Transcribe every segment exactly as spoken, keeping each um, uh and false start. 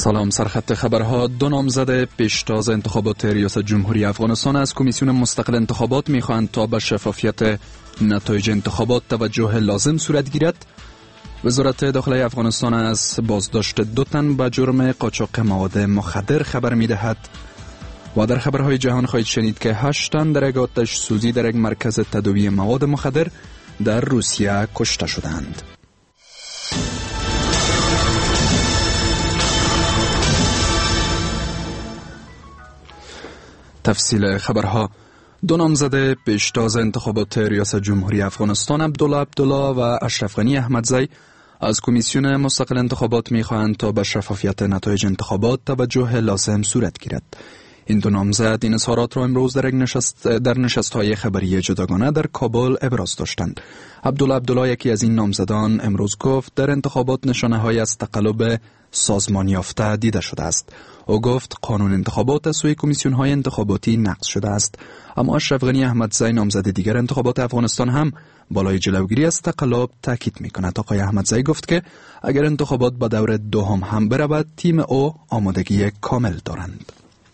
سلام. سرخط خبرها: دو نامزد پیشتاز انتخابات ریاست جمهوری افغانستان از کمیسیون مستقل انتخابات می‌خواهند تا به شفافیت نتایج انتخابات توجه لازم صورت گیرد. وزارت داخلی افغانستان از بازداشت دو تن به جرم قاچاق مواد مخدر خبر می‌دهد. و در خبرهای جهان خواهید شنید که هشت تن در یک آتش سوزی در یک مرکز تداوی مواد مخدر در روسیه کشته شدند. تفصیل خبرها: دو نامزد پیشتاز انتخابات ریاست جمهوری افغانستان عبدالله عبدالله و اشرف غنی احمدزی از کمیسیون مستقل انتخابات می‌خواهند تا به شفافیت نتایج انتخابات توجه لازم صورت گیرد. این دو نامزد این اظهارات را امروز در نشست در نشست‌های خبری جداگانه در کابل ابراز داشتند. عبدالله عبدالله، یکی از این نامزدان، امروز گفت در انتخابات نشانه‌هایی از تقلب سازمان یافته دیده شده است. او گفت قانون انتخابات از سوی کمیسیون‌های انتخاباتی نقض شده است. اما اشرف غنی احمدزی، نامزد دیگر انتخابات افغانستان، هم بالای جلوگیری از تقلب تاکید می‌کند. آقای احمدزی گفت که اگر انتخابات به دور دوم هم برود، تیم او آمادگی کامل دارند.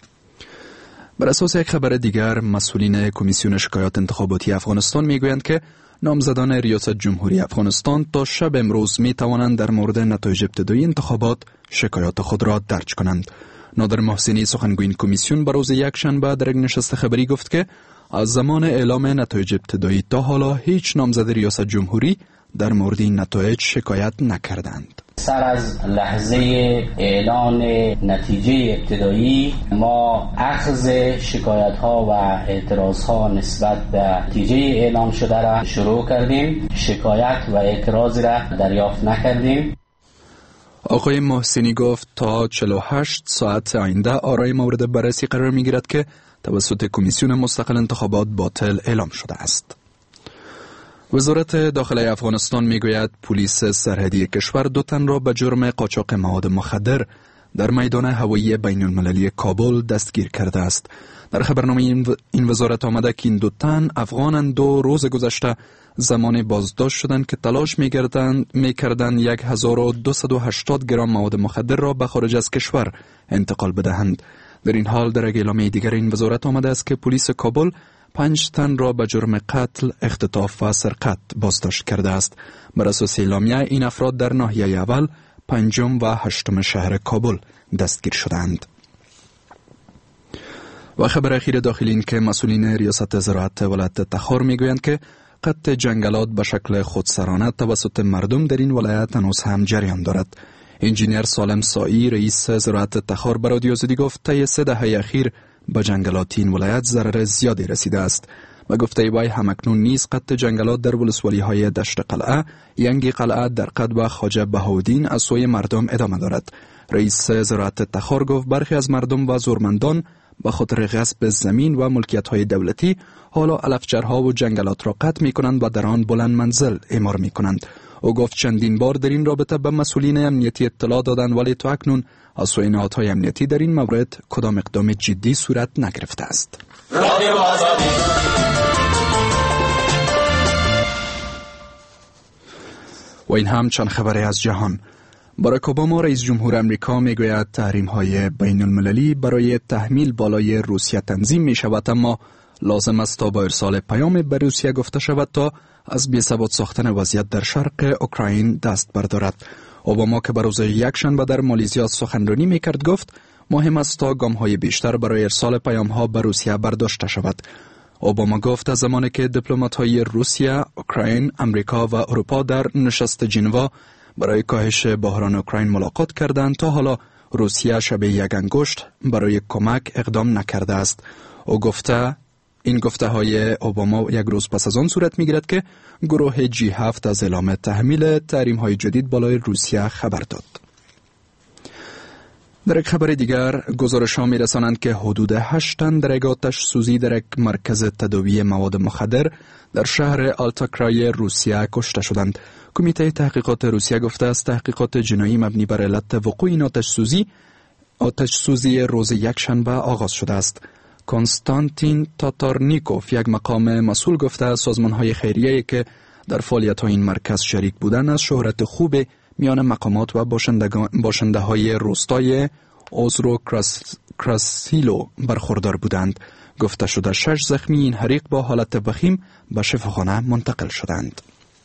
بر اساس یک خبر دیگر، مسئولین کمیسیون شکایات انتخاباتی افغانستان میگویند که نامزدان ریاست جمهوری افغانستان تا شب امروز می توانند در مورد نتایج ابتدایی انتخابات شکایات خود را درج کنند. نادر محسنی، سخنگوی این کمیسیون، به روز یکشنبه در یک نشست خبری گفت که از زمان اعلام نتایج ابتدایی تا حالا هیچ نامزد ریاست جمهوری در مورد این نتایج شکایت نکردند. سر از لحظه اعلان نتیجه ابتدایی ما اخذ شکایت ها و اعتراض ها نسبت به نتیجه اعلام شده را شروع کردیم. شکایت و اعتراض را دریافت نکردیم. آقای محسنی گفت تا چهل و هشت ساعت آینده آرای مورد بررسی قرار می گیرد که توسط کمیسیون مستقل انتخابات باطل اعلام شده است. وزارت داخلی افغانستان میگوید پلیس سرحدی کشور دو تن را به جرم قاچاق مواد مخدر در میدان هوایی بین المللی کابل دستگیر کرده است. در خبرنامه این وزارت آمده که این دو تن افغانند. دو روز گذشته زمان بازداشت شدند که تلاش می‌کردند می‌کردند هزار و دویست و هشتاد گرم مواد مخدر را به خارج از کشور انتقال بدهند. در این حال در یک اعلامیه دیگر این وزارت آمده است که پلیس کابل پنج تن را به جرم قتل، اختطاف و سرقت بازداشت کرده است. بر اساس اعلامیه این افراد در ناحیه اول، پنجم و هشتم شهر کابل دستگیر شدند. و خبر اخیر داخلی این که مسئولین ریاست زراعت ولایت تخار میگویند که قطع جنگلات به شکل خودسرانه توسط مردم در این ولایت هنوز هم جریان دارد. انجینیر سالم سایی، رئیس زراعت تخار، به رادیو آزادی گفت طی سه دهه اخیر به جنگلات این ولایت ضرر زیادی رسیده است. به گفته وی همکنون نیز قطع جنگلات در ولسوالی های دشت قلعه، ینگی قلعه، درقد و خواجه بهاءالدین از سوی مردم ادامه دارد. رئیس زراعت تخار گفت برخی از مردم و زورمندان به خاطر غصب زمین و ملکیت های دولتی حالا علفچرها و جنگلات را قطع می کنند و در آن بلند منزل اعمار می کنند. او گفت چندین بار در این رابطه به مسئولین امنیتی اطلاع دادند، ولی تا اکنون از سوی نهادهای امنیتی در این مورد کدام اقدام جدی صورت نگرفته است. و این هم چند خبری از جهان. باراک اوباما، رئیس جمهور امریکا، میگوید تحریم‌های بین المللی برای تحمیل بالای روسیه تنظیم می شود، اما لازم است تا با ارسال پیام به روسیه گفته شود تا از بی‌ثبات ساختن وضعیت در شرق اوکراین دست بردارد. اوباما که به روز یکشنبه در مالزیا سخنرانی میکرد گفت مهم است تا گام‌های بیشتر برای ارسال پیام‌ها به روسیه برداشته شود. اوباما گفت از زمانی که دیپلمات‌های روسیه، اوکراین، امریکا و اروپا در نشست ژنوا برای کاهش بحران اوکراین ملاقات کردند، تا حالا روسیه شبیه یک انگشت برای کمک اقدام نکرده است. او گفته این گفته های اوباما یک روز پس از آن صورت می گیرد که گروه جی هفت از اعلام تحمیل تحریم های جدید بالای روسیه خبر داد. در یک خبر دیگر، گزارش ها می رسانند که حدود هشت تن در یک آتش سوزی در یک مرکز تداوی مواد مخدر در شهر آلتاکرای روسیه کشته شدند. کمیته تحقیقات روسیه گفته است تحقیقات جنایی مبنی بر علت وقوع این آتش سوزی آتش سوزی روز یکشنبه آغاز شده است. کنستانتین تاتارنیکوف، یک مقام مسئول، گفته سازمان‌های خیریه‌ای که در فعالیت‌های این مرکز شریک بودند از شهرت خوب میان مقامات و باشنده های روستای اوزرو کراس کراسیلو برخوردار بودند. گفته شده شش زخمی این حریق با حالت وخیم به شفاخانه منتقل شدند.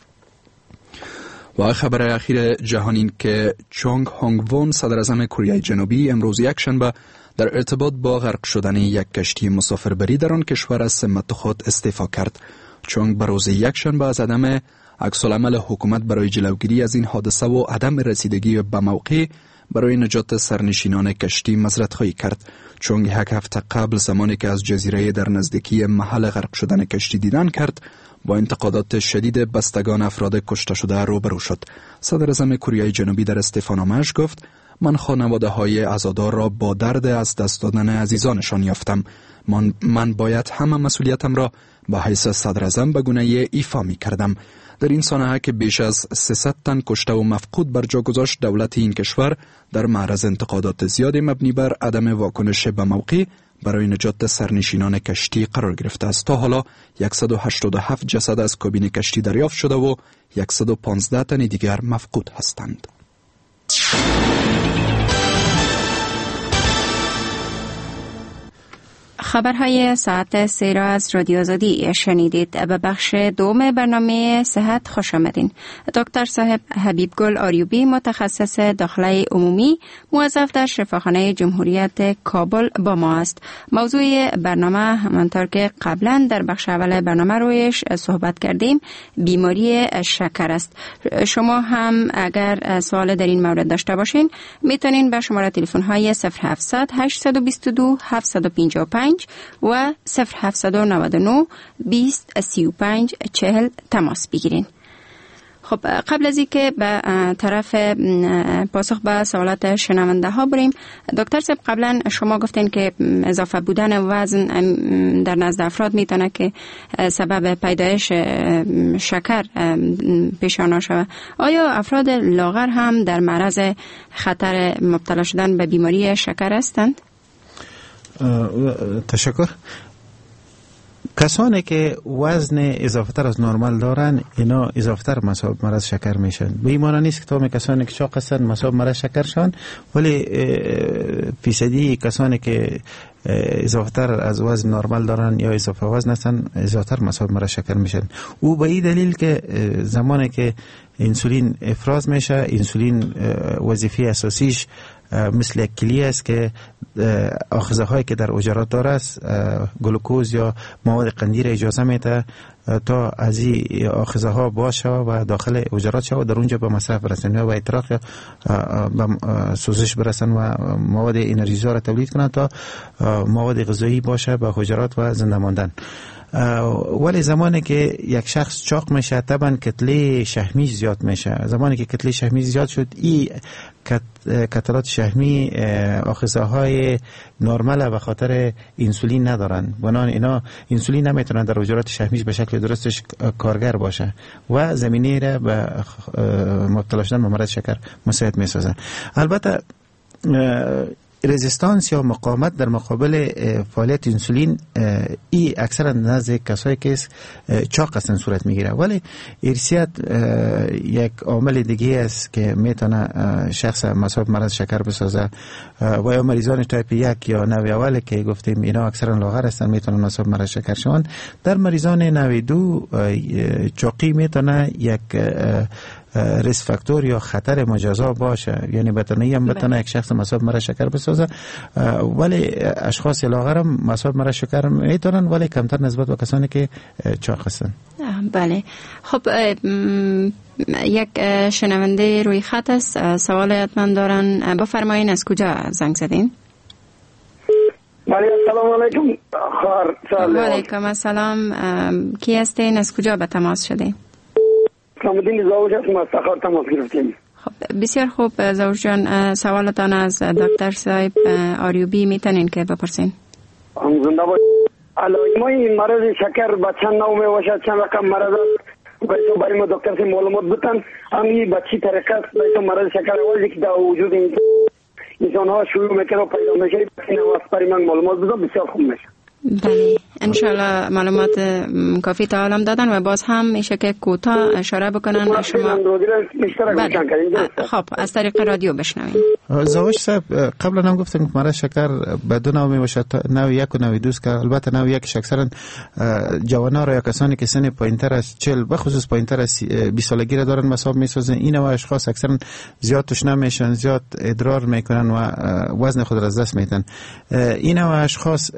و خبر اخیر جهان این که چونگ هونگ وون صدر اعظم کره جنوبی امروز یک شنبه در ارتباط با غرق شدن یک کشتی مسافربری در آن کشور از سمت خود استعفا کرد. چونگ به روز یک شنبه از عدم عکس‌العمل حکومت برای جلوگیری از این حادثه و عدم رسیدگی به موقع برای نجات سرنشینان کشتی معذرت‌خواهی کرد. چونگ یک هفته قبل زمانی که از جزیره در نزدیکی محل غرق شدن کشتی دیدن کرد با انتقادات شدید بستگان افراد کشته شده روبرو شد. صدر اعظم کره جنوبی در استعفانامه‌اش گفت من خانواده های عزادار را با درد از دست دادن عزیزانشان یافتم. من, من باید همه مسئولیتم را به حیث صدر اعظم به گونه ایفا می کردم. در این سانحه که بیش از سیصد تن کشته و مفقود بر جا گذاشت، دولت این کشور در معرض انتقادات زیاد مبنی بر عدم واکنش به موقع برای نجات سرنشینان کشتی قرار گرفته است. تا حالا صد و هشتاد و هفت جسد از کابین کشتی دریافت شده و صد و پانزده تن دیگر مفقود هستند. خبرهای ساعت سه را از رادیو آزادی شنیدید. به بخش دوم برنامه صحت خوش آمدین. دکتر صاحب حبیب گل آریوبی، متخصص داخله عمومی، موظف در شفاخانه جمهوریت کابل با ما است. موضوع برنامه همانطور که قبلا در بخش اول برنامه رویش صحبت کردیم بیماری شکر است. شما هم اگر سوال در این مورد داشته باشین میتونین به شماره تلفن های صفر هفتصد هشتصد و بیست و دو هفتصد و پنجاه و پنج و صفر هفتصد و نود و نه بیست سی و پنج چهل تماس بگیرین. خب قبل از اینکه به طرف پاسخ به سوالات شنونده ها بریم، دکتر صاحب قبلا شما گفتین که اضافه بودن وزن در نزد افراد میتونه که سبب پیدایش شکر پیشانا شود. آیا افراد لاغر هم در معرض خطر مبتلا شدن به بیماری شکر هستند؟ تشکر. کسانی که وزن اضافه تر از نرمال دارن اینا اضافه تر مصاب مرض شکر میشن. به این معنی نیست که تمام کسانی که چاق هستن مصاب مرض شکر شن، ولی فیصدی کسانی که اضافه تر از وزن نرمال دارن یا اضافه وزن هستن اضافه تر مصاب مرض شکر میشن. او به این دلیل که زمانی که انسولین افراز میشه، انسولین وظیفه اساسیش مثل یک کلیه است که آخذه هایی که در حجرات داره است گلوکوز یا مواد قندی را اجازه میده تا از این آخذه ها باشه و داخل حجرات شه و در اونجا به مصرف برسن و احتراق یا به سوزش برسن و مواد انرژیزا را تولید کنند تا مواد غذایی باشه به حجرات و زنده ماندن. ولی زمانی که یک شخص چاق میشه طبعا کتله شحمیش زیاد میشه. زمانی که کتله شحمیش زیاد شد این کتلات شحمی آخذه های نرمال به خاطر انسولین ندارن، بنابراین اینا انسولین نمیتونن در حجرات شحمیش به شکل درستش کارگر باشه و زمینه را به مبتلا شدن به مرض شکر مساعد میسازن. البته رزिस्टانس یا مقاومت در مقابل فعالیت انسولین ای اکثرا نزد کسایی که چاق هستن صورت میگیره، ولی ارثیت یک عامل دیگه است که میتونه شخص مصاب مرض شکر بسازه و یا مریضان تایپ یک یا نوع اول که گفتیم اینا اکثرا لاغر هستن میتونن مصاب مرض شکر شون. در مریضان نوع دو چاقی میتونه یک ریسک فاکتور یا خطر مجازا باشه، یعنی بتونه هم بتونه یک شخص مصاب مرض شکر بسازه، ولی اشخاص لاغر هم مصاب مرض شکر میتونن ولی کمتر نسبت به کسانی که چاق هستن. بله. خب یک شنونده روی خط است، سوال حتما دارن، بفرمایین از کجا زنگ زدین؟ بله سلام علیکم. خیر. و علیکم السلام. کی هستین؟ از کجا به تماس شدین؟ کامدین زاوج هستم، از تخار تماس گرفتیم. خب بسیار خوب زاوج جان، سوالتان از دکتر صاحب آریوبی میتونین که بپرسین. زنده باش. علائم این مرض شکر به چند نوع میباشد، چند رقم مرض است؟ بایسته برای ما دکتر سے معلومات بتن همی بچی طریقه است بایسته مرض شکر اولی که در وجود انسان ها شروع میکنه و پیدا میشه، این واسه برای من معلومات بدم بسیار خوب میشه. بله انشالله معلومات کافی تا عالم دادن و باز هم میشه که کوتاه اشاره بکنن شما. خب از طریق رادیو بشنویم. زاوش صاحب قبلا هم گفتن که مرض شکر به دو نوع میباشد، نوع یک و نوع دو است که البته نوع یک اکثرا جوانان را یا کسانی که سن پایینتر از چهل به خصوص پایینتر از بیست سالگی را دارن مصاب میسازن. این نوع اشخاص اکثرا زیاد تشنه میشن، زیاد ادرار میکنن و وزن خود را از دست میدن. این نوع اشخاص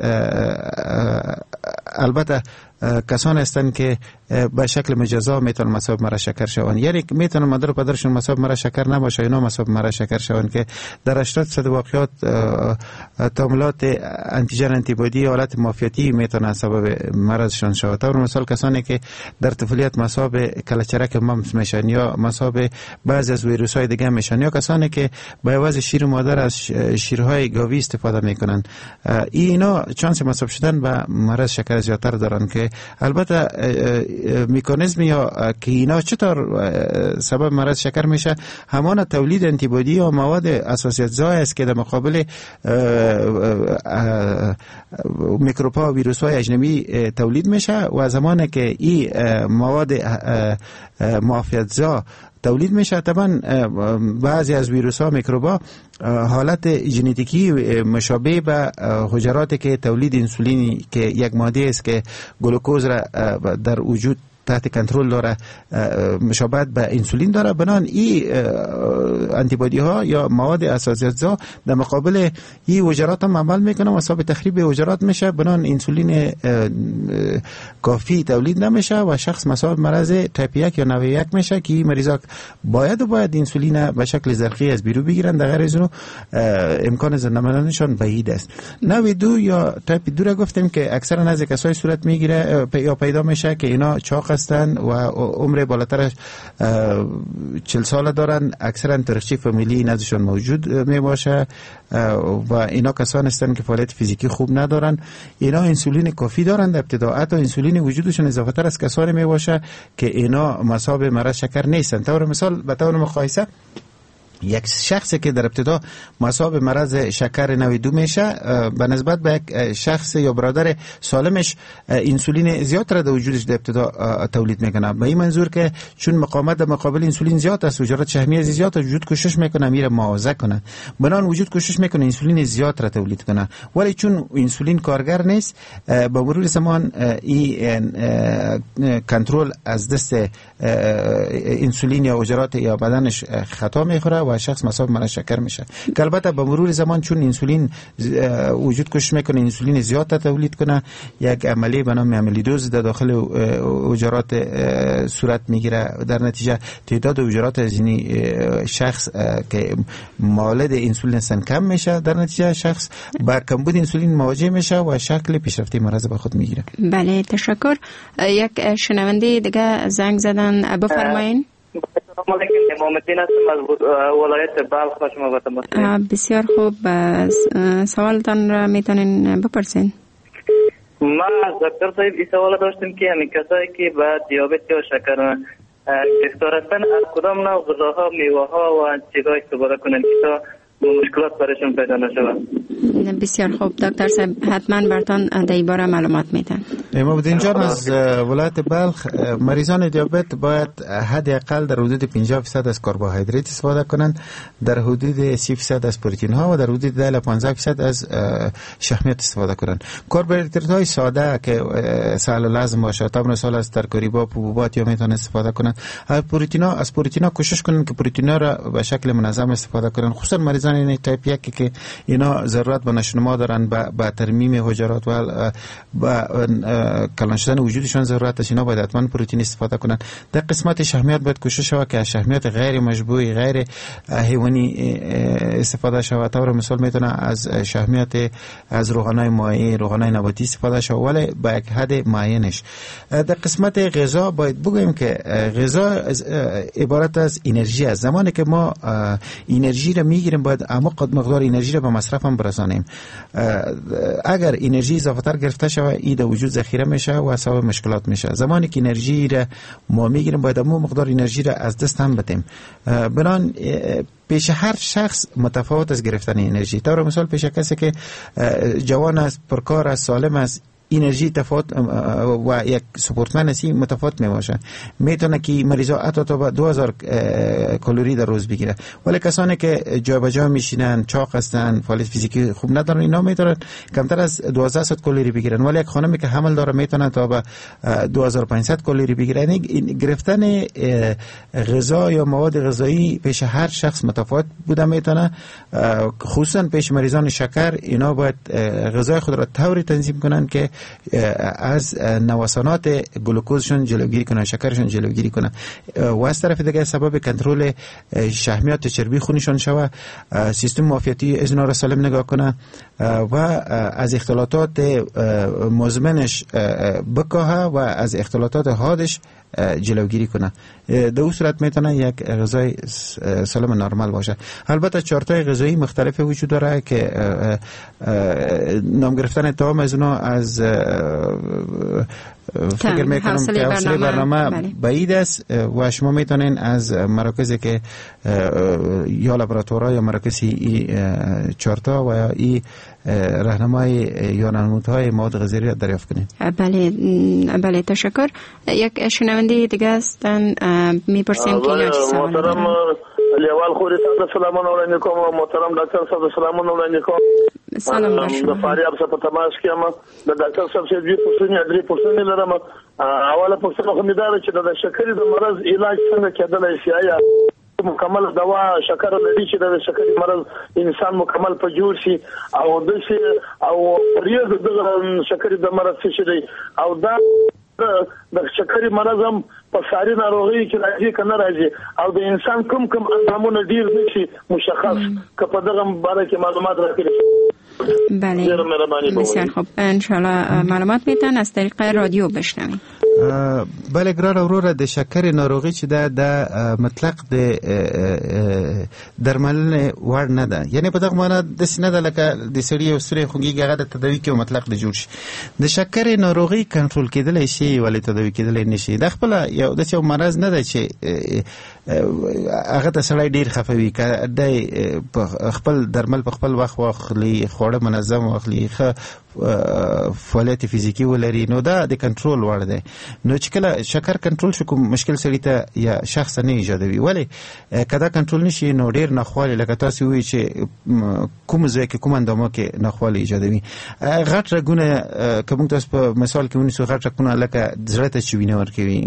البته کسان هستند که به شکل مجازا میتونن مصاب مرض شکر شوند، یعنی میتونن مادر و پدرشون مصاب مرض شکر نباشه اینا مصاب مرض شکر شوند که در هشتاد درصد واقعات تعاملات انتیجن آنتیبادی حالت معافیتی میتونه سبب مرضشون شود. طور مثال کسانی که در طفولیت مصاب کلهچرک ممس میشن یا مصاب بعضی از ویروس های دیگه میشن یا کسانی که به عوض شیر مادر از شیرهای گاوی استفاده میکنن، اینا چانس مصاب شدن به مرض شکر زیادتر دارن. که البته میکانیزم یا که اینا چطور سبب مرض شکر میشه، همان تولید انتیبادی یا مواد اساسیت زای است که در مقابل میکروب ها و ویروس های اجنبی تولید میشه و زمانی که این مواد معافیت زا تولید میشه طبعا بعضی از ویروس ها میکروب ها حالت ژنتیکی مشابه به حجرات که تولید انسولینی که یک ماده است که گلوکوز را در وجود تحت کنترل داره مشابهت به انسولین داره، بنان این انتیبادی ها یا مواد اساسیت زا در مقابل این حجرات هم عمل میکنه و سبب تخریب حجرات میشه، بنان انسولین کافی تولید نمیشه و شخص مصاب مرض تایپ یک یا نوع یک میشه که این مریضا باید و باید انسولین به شکل زرقی از بیرون بگیرن، در غیر از اون امکان زنده ماندنشان بعید است. نوع دو یا تایپ دو را گفتیم که اکثرا از کسای صورت میگیره یا پیدا میشه که اینا چاق هستند و عمر بالاتر از چهل سال دارن، اکثرا تاریخچه فامیلی نزدشون موجود می باشه و اینا کسان هستند که فعالیت فیزیکی خوب ندارن. اینا انسولین کافی دارند ابتدا، حتی انسولین وجودشون اضافه تر از کسانی می باشه که اینا مصاب مرض شکر نیستن. طور مثال به طور مقایسه یک شخصی که در ابتدا مصاب مرض شکر نوع دو میشه به نسبت به یک شخص یا برادر سالمش انسولین زیاد را در وجودش در ابتدا تولید میکنه، به این منظور که چون مقاومت در مقابل انسولین زیاد است، حجرات شحمی زیاد است، وجود کوشش میکنه میره معاوضه کنه، بنان وجود کوشش میکنه انسولین زیاد را تولید کنه، ولی چون انسولین کارگر نیست با مرور زمان این کنترل از دست انسولین یا حجرات یا بدنش خطا میخوره و شخص مصاب مرض شکر میشه. که البته با مرور زمان چون انسولین وجود کوشش میکنه انسولین زیاد تولید کنه، یک عملیه به نام امیلیدوز در داخل حجرات صورت میگیره، در نتیجه تعداد حجرات از این شخص که مولد انسولین هستن کم میشه، در نتیجه شخص با کمبود انسولین مواجه میشه و شکل پیشرفته مرض به خود میگیره. بله تشکر. یک شنونده دیگه زنگ زدن، بفرمایید. سلام علیکم، امام الدین هستم از ولایت بلخ شما با تماس. بسیار خوب، سوالتان را میتونین بپرسین. ما از دکتر صاحب این سوال داشتیم که همین کسایی که با دیابت یا شکر گرفتار هستن از کدام نوع غذاها، میوه ها و چیزها استفاده کنن که تا مشکلات برشون پیدا نشود؟ بسیار خوب دکتر صاحب، حتما براتون در این باره معلومات میدن. امام الدین جان از ولایت بلخ، مریضان دیابت باید حداقل در حدود پنجاه درصد از کربوهیدرات استفاده کنند، در حدود سی درصد از پروتئین ها و در حدود ده تا پانزده درصد از شحمیات استفاده کنند. کربوهیدرات های ساده که سهل الهضم باشه، طبعا مثال از ترکاری با حبوبات یا میتونن استفاده کنند. از پروتئین ها از پروتئین ها کوشش کنند که پروتئین ها را به شکل منظم استفاده کنند، خصوصا مریضان این تایپ یک که اینا ضرورت به نشونما دارن با ترمیم حجرات و با کلان شدن وجودشان ضرورت است، اینا باید حتما پروتئین استفاده کنن. در قسمت شحمیات باید کوشش شود که شحمیات غیر مشبوع غیر حیوانی استفاده شود. طور مثال میتونه از شحمیات از روغنای مائع، روغنای نباتی استفاده شود، ولی با یک حد معینش. در قسمت غذا باید بگویم که غذا عبارت از انرژی است. زمانی که ما انرژی را میگیریم باید اما مقدار انرژی را به مصرف هم برسانیم. اگر انرژی اضافه تر گرفته شود این در وجود ذخیره میشه و سبب مشکلات میشه. زمانی که انرژی را ما میگیریم باید اما مقدار انرژی را از دست هم بدیم. بنان پیش هر شخص متفاوت از گرفتن انرژی. طور مثال پیش کسی که جوان است، پرکار است، سالم است، انرژی تفاوت و یک سپورتمن هستی متفاوت میباشه. میتونه که مریضا حتی تا دو هزار کالری در روز بگیره، ولی کسانی که جا به جا میشینن، چاق هستن، فعالیت فیزیکی خوب ندارن، اینا میتونن کمتر از دوازده صد کالری بگیرن، ولی یک خانمی که حمل داره میتونه تا به دو هزار و پانصد کالری بگیره. یعنی گرفتن غذا یا مواد غذایی پیش هر شخص متفاوت بوده میتونه، خصوصا پیش مریضان شکر. اینا باید غذای خود را طوری تنظیم کنن که از نوسانات گلوکوزشون جلوگیری کنه، شکرشون جلوگیری کنه و از طرف دیگه سبب کنترل شحمیات چربی خونشون شوه، سیستم معافیتی از اینا را سالم نگاه کنه و از اختلالات مزمنش بکاهه و از اختلالات حادش جلوگیری کنه. در اون صورت میتونه یک غذای سالم نرمال باشه. البته چارتای غذایی مختلف وجود داره که نام گرفتن تمام از اونا از فکر میکنم که حوصله برنامه بعید است و شما میتونین از مراکزی که یا لابراتوارها یا مراکزی چارتا و یا ای راهنمای یا نمودهای مواد غذایی را دریافت کنین. بله بله تشکر. یک شنونده دیگه هستن میپرسیم که اینا چه سوال دارن. لیوال خوری تاسو سلامونه وړاندې کوم. محترم ډاکټر صاحب سلامونه وړاندې کوم. سلام د فاریاب څخه په تماس کې یم. د ډاکټر صاحب څخه دوی پوښتنې درې پوښتنې لرم. اوله پوښتنه خو مې دا ده چې د شکرې د مرض علاج څنګه کېدلی شي؟ آیا مکمل دوا شکر لري چې د شکرې مرض انسان مکمل په جوړ شي او د شي او پریز د شکرې د مرض څه دی او دا د شکرې مرض هم په ساري ناروغي کې راځي کنه راځي او د انسان کوم کوم اندامونه ډیر نشي مشخص که په دغه باره کې معلومات راکړي. بله بسیار خوب، انشاءالله معلومات میتن از طریق رادیو بشنویم. بله ګران وروره، د شکر ناروغي چې ده د مطلق د درملنې وړ نه ده. یعنی په دغه معنا داسې نه ده لکه د سړي یو سری خوږیږي هغه د تداوي کې مطلق د جوړ شي. د شکر ناروغي کنټرول کېدلی شي ولې تداوي کېدلی نه شي. د خپله یو داسې یو مرض نه ده چې هغه ته سړی ډېر خفه وي که دی خپل درمل په خپل وخت واخلي، خواړه منظم واخلي، ښه فعالیت فیزیکی ولري، نو دا د کنټرول وړ دی. نو چې کله شکر کنټرول شو کوم مشکل سړي ته یا شخص نه ایجادوي. ولې که دا کنټرول نشي نو ډېر ناخوالې لکه تاسې ووایي چې کوم ځای کې کوم اندامو کې ناخوالې ایجادوي. غټ رګونه که موږ تاسو په مثال کې ونیسو، غټ رګونه لکه زړه ته چې وینه ورکوي،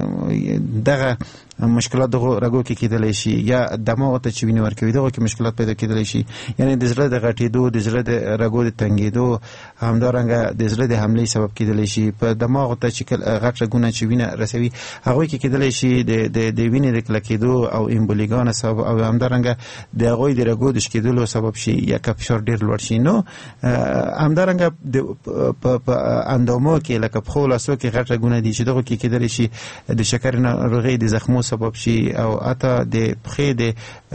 دغه مشکلات دغه رګو کې کېدلی شي، یا دماغ ته چې وینه ورکوي دغه کې مشکلات پیدا کېدلی شي. یعنی د زړه د غټېدو، د زړه د رګو د تنګېدو، همدارنګه د زړه د حملې سبب کېدلی شي. په دماغ ته چې غټ رګونه چې وینه رسوي هغوی کې کېدلی شي د وینې د کلکېدو او امبولیګانو سبب او همدارنګه د هغوی د رګو د شکېدلو سبب شي یا که فشار ډېر لوړ شي. نو همدارنګه په اندامو کې لکه پښو لاسو کې غټ رګونه دي چې دغو کې کېدلی شي د شکر ناروغۍ د زخمو سبب شي او حتی د پښې د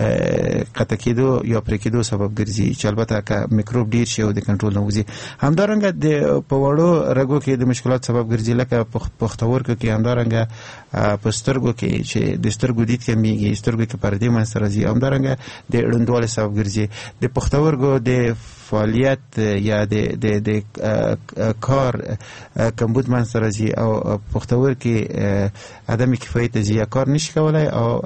قطع کېدو یا پرې کېدو سبب ګرځي چې البته که میکروب ډېر شي او د کنټرول نه وځي. همدارنګه د په وړو رګو کې د مشکلات سبب ګرځي لکه پښتورګو کې، همدارنګه په سترګو کې چې د سترګو دید کمیږي، سترګو کې پردې منځته راځي، همدارنګه د ړندوالي سبب ګرځي. د پښتورګو د فعالیت یا د د د کار کمبود منځته راځي او پښتورګي عدم کفایت زیات کار نشي کولای او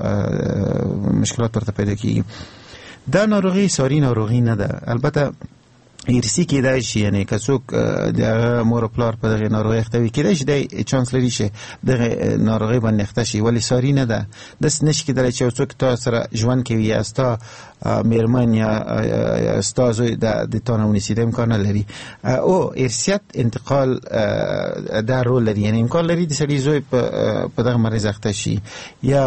مشکلات ورته پیدا کیږي. دا ناروغي ساري ناروغي نه ده. البته ارثي کېدای شي، یعنی که څوک د مور او پلار په دغه ناروغۍ اخته وي کېدای شي دی چانس لري چې دغه ناروغۍ باندې اخته شي، ولې ساري نه ده. داسې نشي کېدلی چې یو څوک تا سره ژوند کوي یا ستا میرمن یا ستا زوی د تا نه ونیسي، دا امکان نه لري. او ارثیت انتقال دا رول لري، یعنی امکان لري د سړي زوی په دغه مرض اخته شي یا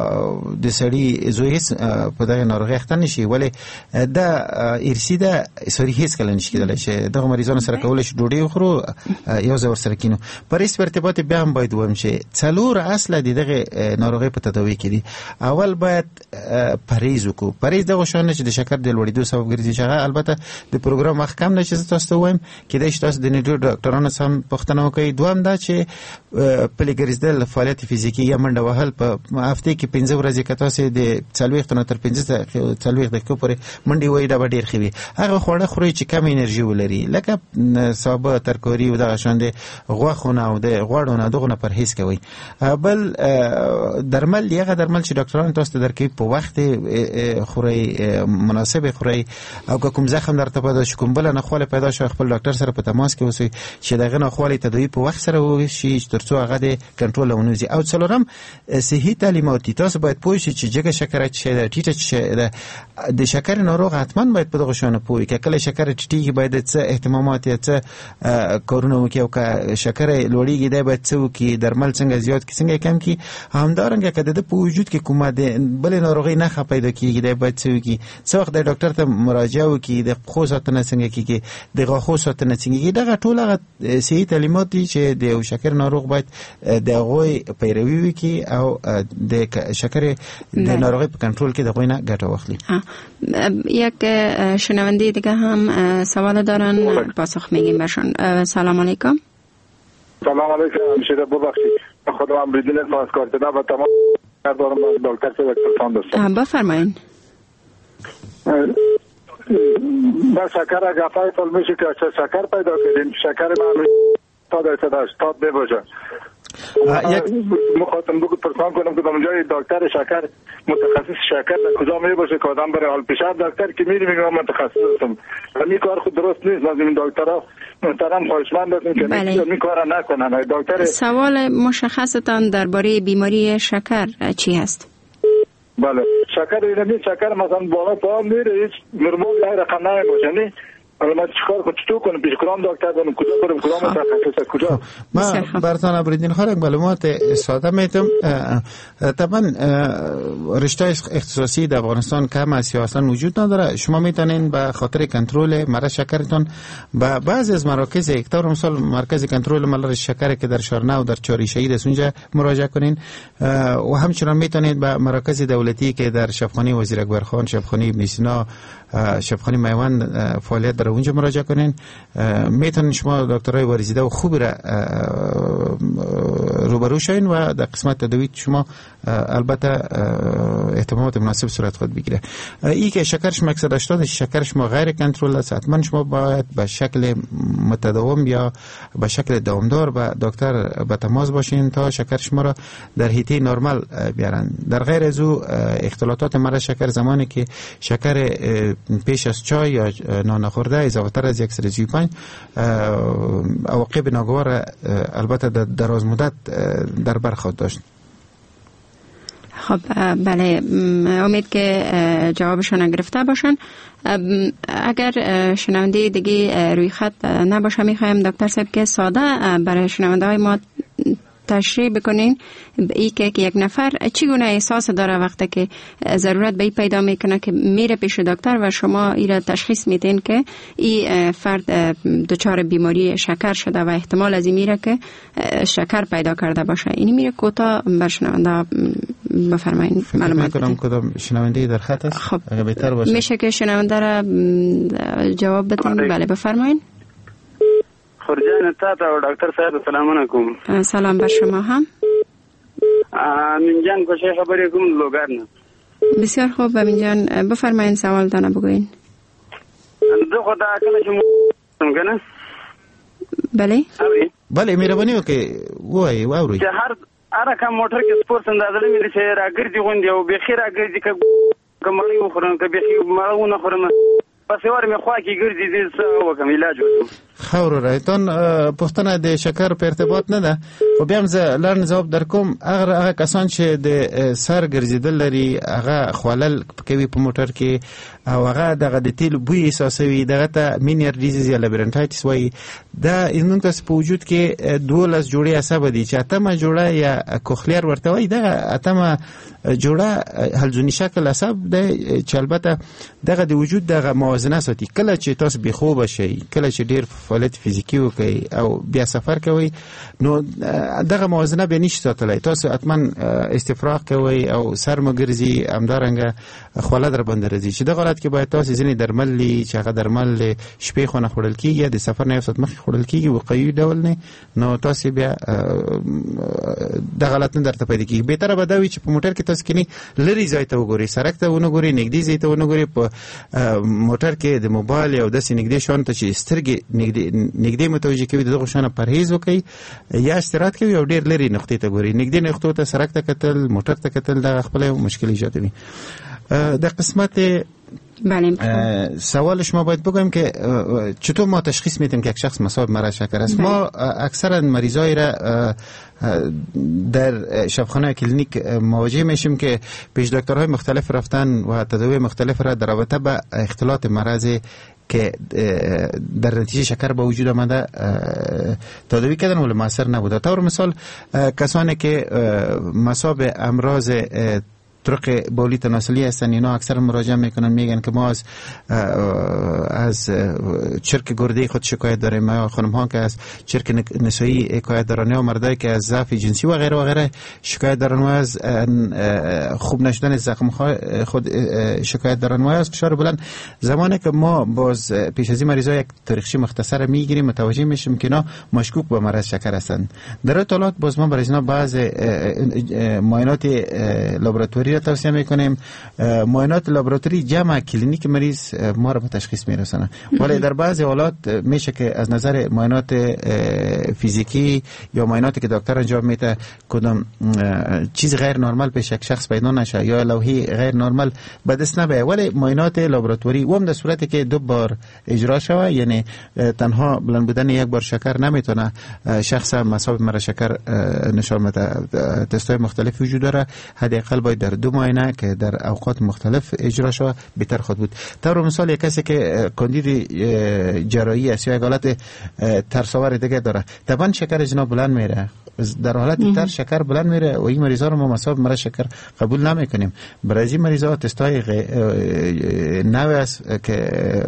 د سړي زوی هېڅ په دغه ناروغۍ اخته نه شي، ولې دا ارثي ده، ساري هېڅ کله نشي کېدلی چې دغه مریضانو سره کولی شي ډوډۍ وخورو یو ځای ورسره کینو. په ریس په ارتباط بیا هم باید ووایم چې څلور اصله د دغه ناروغۍ په تداوي کې دي. اول باید پرهیز وکړو. پرهیز دغه شان نه چې د شکر د لوړېدو سبب ګرځي، چې هغه البته د پروګرام وخت کم نه چې زه تاسو ته ووایم، کېدای شي تاسو د نیټو ډاکټرانو څخه هم پوښتنه وکړئ. دوهم دا چې پلي ګرځېدل، فعالیت فزیکي یا منډه وهل په هفتې کې پنځه ورځې که تاسې د څلوېښتو نه تر پنځه څلوېښت دقیقو پورې منډې وهئ دا به ډېر ښه وي. هغه خواړه خورئ چې کم انرژي ولري لکه سابه ترکاري او دغه شان د غوښونه او د غوړو نه دغه نه پرهیز کوي. بل درمل یغه درمل چې ډاکټران تاسو ته درکې په وخت خوري مناسب خوري او کوم زخم درته پیدا شي کوم بل نه خواله پیدا شي خپل ډاکټر سره په تماس کې اوسئ چې دغه نه خواله تداوی په وخت سره وشي ترڅو هغه د کنټرول ونوزي. او څلورم صحي تعلیمات تاسو باید پوه شئ چې جګه شکر چې د ټیټه چې د شکر ناروغ حتمان باید په دغه شانه پوه کې کله شکر ټیټي باید څه اهتمامات څه کارونه وکړي او که شکر لوړیږي دی باید څه وکړي درمل څنګه زیات کړي څنګه کم کړي. همدارنګه که د په وجود کې کومه د بل ناروغي نه پیدا کیږي دی باید څه وکړي څه وخت د ډاکټر ته مراجعه وکړي د خو ساتنه څنګه کیږي د غاښو ساتنه څنګه کیږي. دغه ټول هغه صحي تعلیمات دي چې د شکر ناروغ باید د غوي پیروي وکړي او د شکر د ناروغي په کنټرول کې د غوي نه ګټه واخلي. یک شنونده دیگه هم سوال دارن پاسخ میگیم برشون. سلام علیکم. سلام علیکم همشیره ببخشید خودم هم بدون پاس کارت نه و تمام دارم دکتر سے تلفن داشتم. بفرمایید. با شکر اگه فایل میشه که شکر پیدا کردیم شکر من تا درصد هشتاد باشه. مخاطب بگو پرسان کنم که اونجای دکتر شکر متخصص شکر در کجا می باشه که آدم بره حال پیشاب دکتر که میری میگم من متخصص هستم. این کار خود درست نیست. لازم این دکترها محترم خواهشمند هستیم که این کار نکنن. دکتر سوال مشخصتان درباره بیماری شکر چی هست؟ بله شکر اینمی شکر مثلا بالا پا میره هیچ نرمال یه رقم نمی باشه نه. حالا ما چیکار کنم چطور کنم پیش کدام دکتر برم کجا برم کدام متخصص کجا. ما برتان ابریدین خارق معلومات ساده میتم. طبعا رشته اختصاصی در افغانستان کم است یا اصلا وجود نداره. شما میتونین به خاطر کنترل مرض شکرتون به بعضی از مراکز اکتار مثال مرکز کنترل مرض شکر که در شارنه و در چاری شهید است اونجا مراجعه کنین و همچنان میتونید به مراکز دولتی که در شفاخانه وزیر اکبر خان شفاخانه ابن سینا شفاخانه میوند فعالیت در اونجا مراجعه کنین. میتونین شما دکترای وارزیده و خوبی را روبرو شوین و در قسمت تداوی شما البته اهتمامات مناسب صورت خود بگیره. ای که شکر شما اکثر هشتاد شکر شما غیر کنترل است حتما شما باید به شکل متداوم یا به شکل دوامدار به دکتر به تماس باشین تا شکر شما را در حیطه نرمال بیارن. در غیر از او اختلالات مرض شکر زمانی که شکر پیش از چای یا نان خورده اضافه تر از یک صد و پنج عواقب ناگوار البته در دراز مدت در بر خواهد داشت. خب بله امید که جوابشون گرفته باشن. اگر شنونده دیگه روی خط نباشه میخوایم دکتر صاحب که ساده برای شنونده های ما تشریح بکنین ای که یک نفر چگونه احساس داره وقتی که ضرورت به ای پیدا میکنه که میره پیش دکتر و شما ای را تشخیص میدین که ای فرد دچار بیماری شکر شده و احتمال از این میره که شکر پیدا کرده باشه. اینی میره کوتاه بر شنونده بفرمایید معلومات بدین. کدام شنونده در خط است؟ خب اگه بهتر باشه میشه که شنونده را جواب بدین. بله بفرمایید. خورجان تاتا و دکتر صاحب سلام علیکم. سلام بر شما هم. من جان کوشش خبری کوم لوگارن. بسیار خوب من جان بفرمایید سوال دانه بگوین. دو خدا کله شما څنګه بله بله مهرباني وکړئ وایي واورئ. چې هر هر کوم موټر کې سپورت اندازه لري چې راګرځي غونډي او بخیر راګرځي که کومړی وخورم که بخیر مړونه خورم پس ور می خوا کې ګرځي دې څه وکم علاج وکم. خور رایتون پښتنه د شکر په ارتباط نه ده خو بیا هم زه لړن جواب درکوم. هغه هغه کسان چې د سر ګرځیدل لري هغه خولل کوي په موټر کې او هغه دغه د تیل بوی احساسوي دغه ته مینیر ډیزیز یا لابرنټایټس وایي. دا انون تاسو په وجود کې دولس جوړې عصب دي چې اتمه جوړه یا کوخلیر ورته وایي. دغه اتمه جوړه حلزوني شکل عصب ده چې البته دغه د وجود دغه موازنه ساتي. کله چې تاسو بې خوبه شئ کله چې ډیر فعالیت فیزیکی وکړي او بیا سفر کوي نو دغه موازنه به نشي ساتلی. تاسو حتما استفراغ کوي او سر مو ګرځي همدارنګه خوله در باندې راځي چې دغه حالت کې باید تاسو ځینې درمل لي چې هغه درمل شپې خو نه خوړل کېږي د سفر نه یو ساعت مخکې خوړل کېږي وقایوي ډول نه نو تاسو بیا دغه حالت نه درته پیدا کېږي. بهتره به دا وي چې په موټر کې تاسو کینی لرې ځای ته وګورئ سړک ته ونه ګورئ نږدې ځای ته ونه ګورئ. په موټر کې د موبایل او داسې نږدې شیانو ته چې سترګې نږدې متوجه کوي دغه شیانو پرهیز وکړئ یا استراحت کوي او ډېر لرې نقطې ته ګورئ. نږدې نقطو ته سړک ته کتل موټر ته کتل دغه خپله مشکل ایجادوي. در قسمت بله سوال شما باید بگویم که چطور ما تشخیص میدیم که یک شخص مصاب مرض شکر است. ما اکثرا مریضای را در شفاخانه کلینیک مواجه میشیم که پیش دکترهای مختلف رفتن و تداوی مختلف را در رابطه با اختلاط مرض که در نتیجه شکر با وجود آمده تداوی کردن ولی موثر نبوده. طور مثال کسانی که مصاب امراض طرق بولی تناسلی هستن اینا اکثر مراجعه میکنن میگن که ما از از چرک گرده خود شکایت داریم یا خانم ها که از چرک نسایی شکایت دارن یا مردایی که از ضعف جنسی و غیره و غیره شکایت دارن و از خوب نشدن زخم خود شکایت دارن و از فشار بلند. زمانی که ما باز پیش از این مریضا یک تاریخچه مختصر میگیریم متوجه میشیم که اینا مشکوک به مرض شکر هستند. در اطلاعات باز ما برای اینا بعض معاینات لابراتواری توصیه میکنیم. معاینات لابراتوری جمع کلینیک مریض ما را به تشخیص میرسونه ولی در بعضی حالات میشه که از نظر معاینات فیزیکی یا معایناتی که دکتر انجام میده کدام چیز غیر نرمال پیش یک شخص پیدا نشه یا لوحی غیر نرمال به دست نبه ولی معاینات لابراتوری و هم در صورتی که دو بار اجرا شوه یعنی تنها بلند بودن یک بار شکر نمیتونه شخص مصاب مرض شکر نشان بده. تست‌های مختلف وجود داره حداقل باید در دو ماینه که در اوقات مختلف اجرا شود بهتر خود بود. طور مثال یک کسی که کاندید جراحی است یا یک حالت ترساور دیگه داره طبعا شکر جناب بلند میره در حالت تر شکر بلند میره و این مریضا رو ما مصاب مرض شکر قبول نمیکنیم. برای این مریضا تستای نوع است که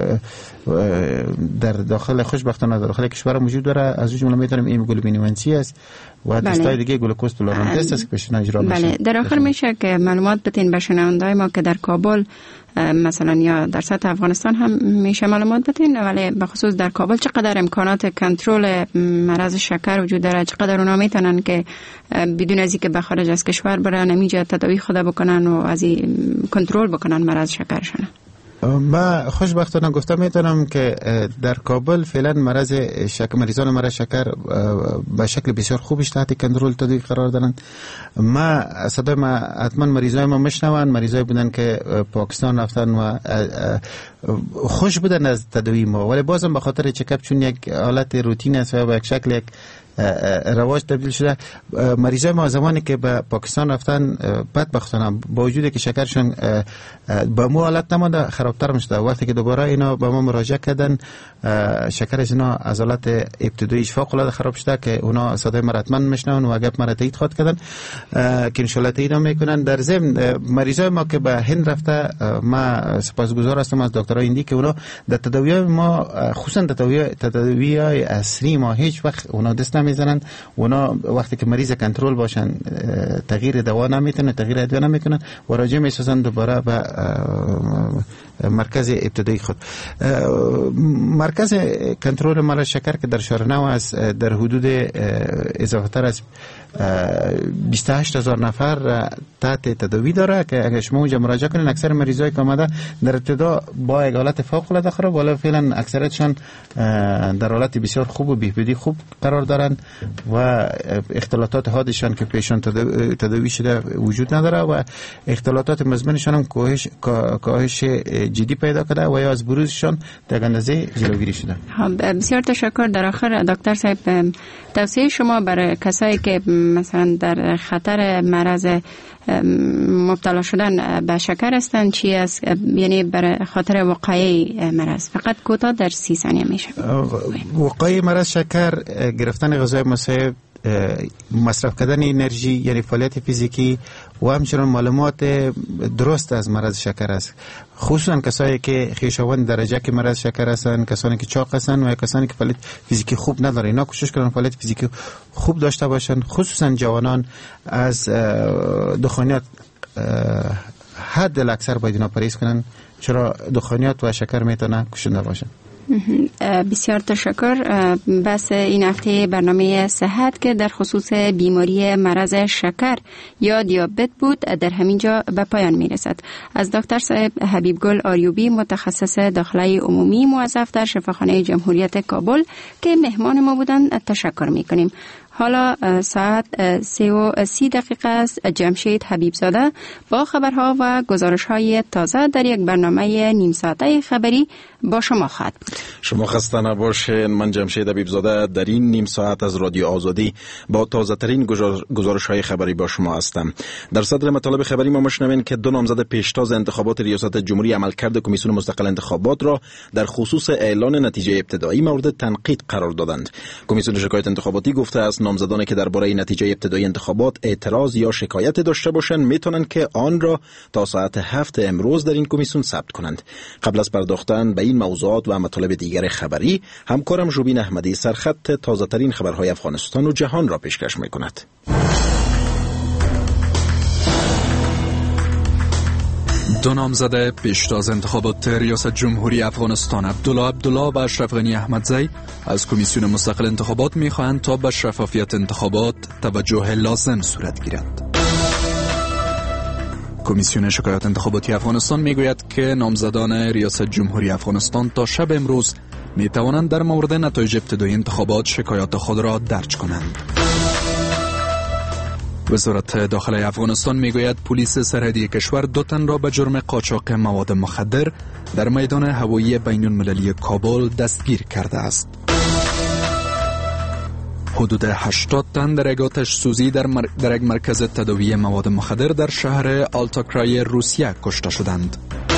در داخل خوشبختانه در داخل کشور موجود داره از جمله میتونیم هیموگلوبینومنسی است و تستای دیگه گلوکوز تولرانس تست است که پیشتر اجرا میشه. بله در آخر میشه که معلومات بدین به شنونده‌های ما که در کابل مثلا یا در سطح افغانستان هم میشه معلومات بدین ولی به خصوص در کابل چقدر امکانات کنترل مرض شکر وجود داره چقدر اونا میتونن که بدون از اینکه به خارج از کشور برن نمیجا تداوی خود بکنن و از این کنترل بکنن مرض شکرشون؟ ما خوشبختانه گفتم میتونم که در کابل فعلا مرض شکر مریضان مرض شکر به شکل بسیار خوبش تحت کنترل تداوی قرار دارن. ما صدای ما حتما مریضای ما میشنون مریضای بودن که پاکستان رفتن و خوش بودن از تداوی ما ولی بازم به خاطر چکاپ چون یک حالت روتین است و به یک شکل یک رواج تبدیل شده مریضای ما زمانی که به پاکستان رفتن بدبختانه با وجودی که شکرشون به مو حالت نمانده خرابتر میشده. وقتی که دوباره اینا به ما مراجعه کردن شکرش اینا از حالت ابتداییش فوق العاده خراب شده که اونا صدای ما حتما میشنون و گپ ما تایید خواهد کردن که ان شاء الله تایید میکنن. در ضمن مریضای ما که به هند رفته ما سپاسگزار هستم از دکترای هندی که اونا در تداوی ما خصوصا تداوی تداوی اصلی ما هیچ وقت اونا دست میزنن. اونا وقتی که مریض کنترل باشن تغییر دوا نمیتونه تغییر ادویه نمیکنن و راجع میسازن دوباره به مرکز ابتدایی خود. مرکز کنترل مرض شکر که در شهر نو است در حدود اضافه تر از بیست و هشت هزار نفر تحت تداوی داره که اگر شما اونجا مراجعه کنین اکثر مریضایی که آمده در ابتدا با یک حالت فوق العاده خراب ولی فعلا اکثرتشان در حالت بسیار خوب و بهبودی خوب قرار دارن و اختلالات حادشان که پیشان تداوی شده وجود نداره و اختلالات مزمنشان هم کاهش کاهش جدی پیدا کرده و یا از بروزشان در اندازه جلوگیری شده. بسیار تشکر. در آخر دکتر صاحب توصیه شما برای کسایی که مثلا در خطر مرض مبتلا شدن به شکر هستند چی است یعنی برای خاطر وقایع مرض فقط کوتاه در سی ثانیه میشه؟ وقایع مرض شکر گرفتن غذای مساعد مصرف کردن انرژی یعنی فعالیت فیزیکی و همچنان معلومات درست از مرض شکر است، خصوصا کسایی که خویشاوند درجه که مرض شکر هستند، کسانی که چاق هستند و کسانی که فعالیت فیزیکی خوب ندارن. اینا کوشش کنن فعالیت فیزیکی خوب داشته باشن، خصوصا جوانان از دخانیات حد الاکثر باید اینا پرهیز کنن، چرا دخانیات و شکر میتونه کشنده باشن. بسیار تشکر. بس این هفته برنامه صحت که در خصوص بیماری مرض شکر یا دیابت بود در همینجا به پایان میرسد. از دکتر صاحب حبیب گل آریوبی متخصص داخله عمومی موظف در شفاخانه جمهوریت کابل که مهمان ما بودند تشکر میکنیم. حالا ساعت سه و سی دقیقه است. جمشید حبیبزاده با خبرها و گزارش‌های تازه در یک برنامه نیم ساعته خبری با شما خواهد بود. شما خسته نباشین. من جمشید حبیبزاده در این نیم ساعت از رادیو آزادی با تازه ترین گزارش‌های خبری با شما هستم. در صدر مطالب خبری ما میشنوین که دو نامزد پیشتاز انتخابات ریاست جمهوری عملکرد کمیسیون مستقل انتخابات را در خصوص اعلان نتیجه ابتدایی مورد تنقید قرار دادند. کمیسیون شکایت انتخاباتی گفته است نامزدانی که درباره نتیجه ابتدایی انتخابات اعتراض یا شکایت داشته باشند میتونن که آن را تا ساعت هفت امروز در این کمیسیون ثبت کنند. قبل از پرداختن به این موضوعات و مطالب دیگر خبری، همکارم ژوبین احمدی سرخط تازه ترین خبرهای افغانستان و جهان را پیشکش میکند. دو نامزد پیشتاز انتخابات ریاست جمهوری افغانستان عبدالله عبدالله و اشرف غنی احمدزی از کمیسیون مستقل انتخابات می‌خواهند تا به شفافیت انتخابات توجه لازم صورت گیرد. کمیسیون شکایات انتخاباتی افغانستان میگوید که نامزدان ریاست جمهوری افغانستان تا شب امروز میتوانند در مورد نتایج ابتدایی انتخابات شکایات خود را درج کنند. وزارت داخله افغانستان میگوید پلیس سرحدی کشور دو تن را به جرم قاچاق مواد مخدر در میدان هوایی بین المللی کابل دستگیر کرده است. حدود هشتاد تن در یک آتش سوزی در, مر... در یک مرکز تداوی مواد مخدر در شهر آلتاکرای روسیه کشته شدند.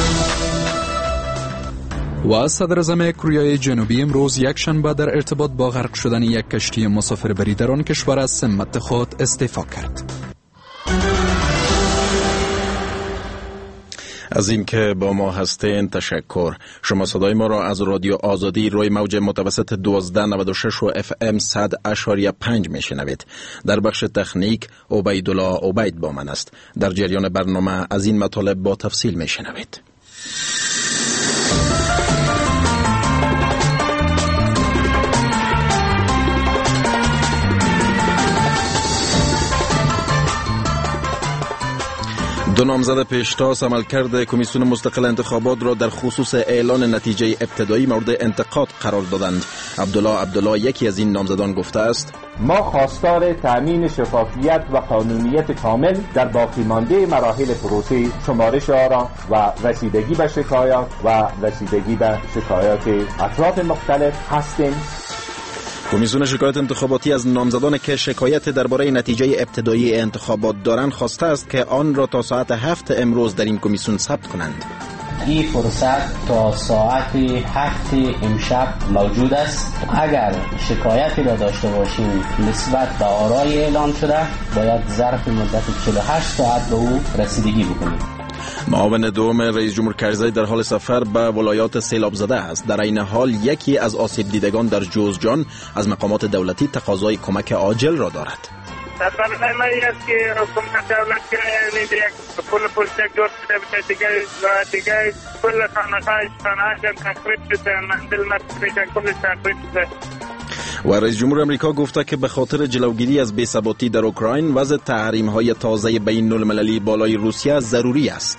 و صدر اعظم کره جنوبی امروز یک شنبه در ارتباط با غرق شدن یک کشتی مسافربری در آن کشور از سمت خود استعفا کرد. از این که با ما هستین تشکر. شما صدای ما را از رادیو آزادی روی موج متوسط دوازده نود و شش و اف ام صد اشاریه پنج میشنوید. در بخش تکنیک عبیدالله عبید با من است. در جریان برنامه از این مطالب با تفصیل میشنوید. دو نامزد پیشتاز عملکرد کمیسیون مستقل انتخابات را در خصوص اعلان نتیجه ابتدایی مورد انتقاد قرار دادند. عبدالله عبدالله یکی از این نامزدان گفته است: ما خواستار تأمین شفافیت و قانونیت کامل در باقی مانده مراحل پروسه شمارش آرا و رسیدگی به شکایات و رسیدگی به شکایات اطراف مختلف هستیم. کمیسیون شکایت انتخاباتی از نامزدان که شکایت درباره نتیجه ابتدایی انتخابات دارند خواسته است که آن را تا ساعت هفت امروز در این کمیسیون ثبت کنند. این فرصت تا ساعت هفت امشب موجود است. اگر شکایتی را داشته باشیم نسبت به آرای اعلان شده باید ظرف مدت چهل و هشت ساعت به او رسیدگی بکنیم. معاون دوم رئیس جمهور کرزی در حال سفر به ولایات سیلاب زده است. در این حال یکی از آسیب دیدگان در جوزجان از مقامات دولتی تقاضای کمک عاجل را دارد. در برنامه‌ای است که حکومت دولت که یک پل پلچک جور شده و دیگه و دیگه کل خانه‌های خانه‌های تخریب شده، منزل مسکونی کلش تخریب شده. و رئیس جمهور امریکا گفته که به خاطر جلوگیری از بی‌ثباتی در اوکراین وضع تحریم‌های تازه بین المللی بالای روسیه ضروری است.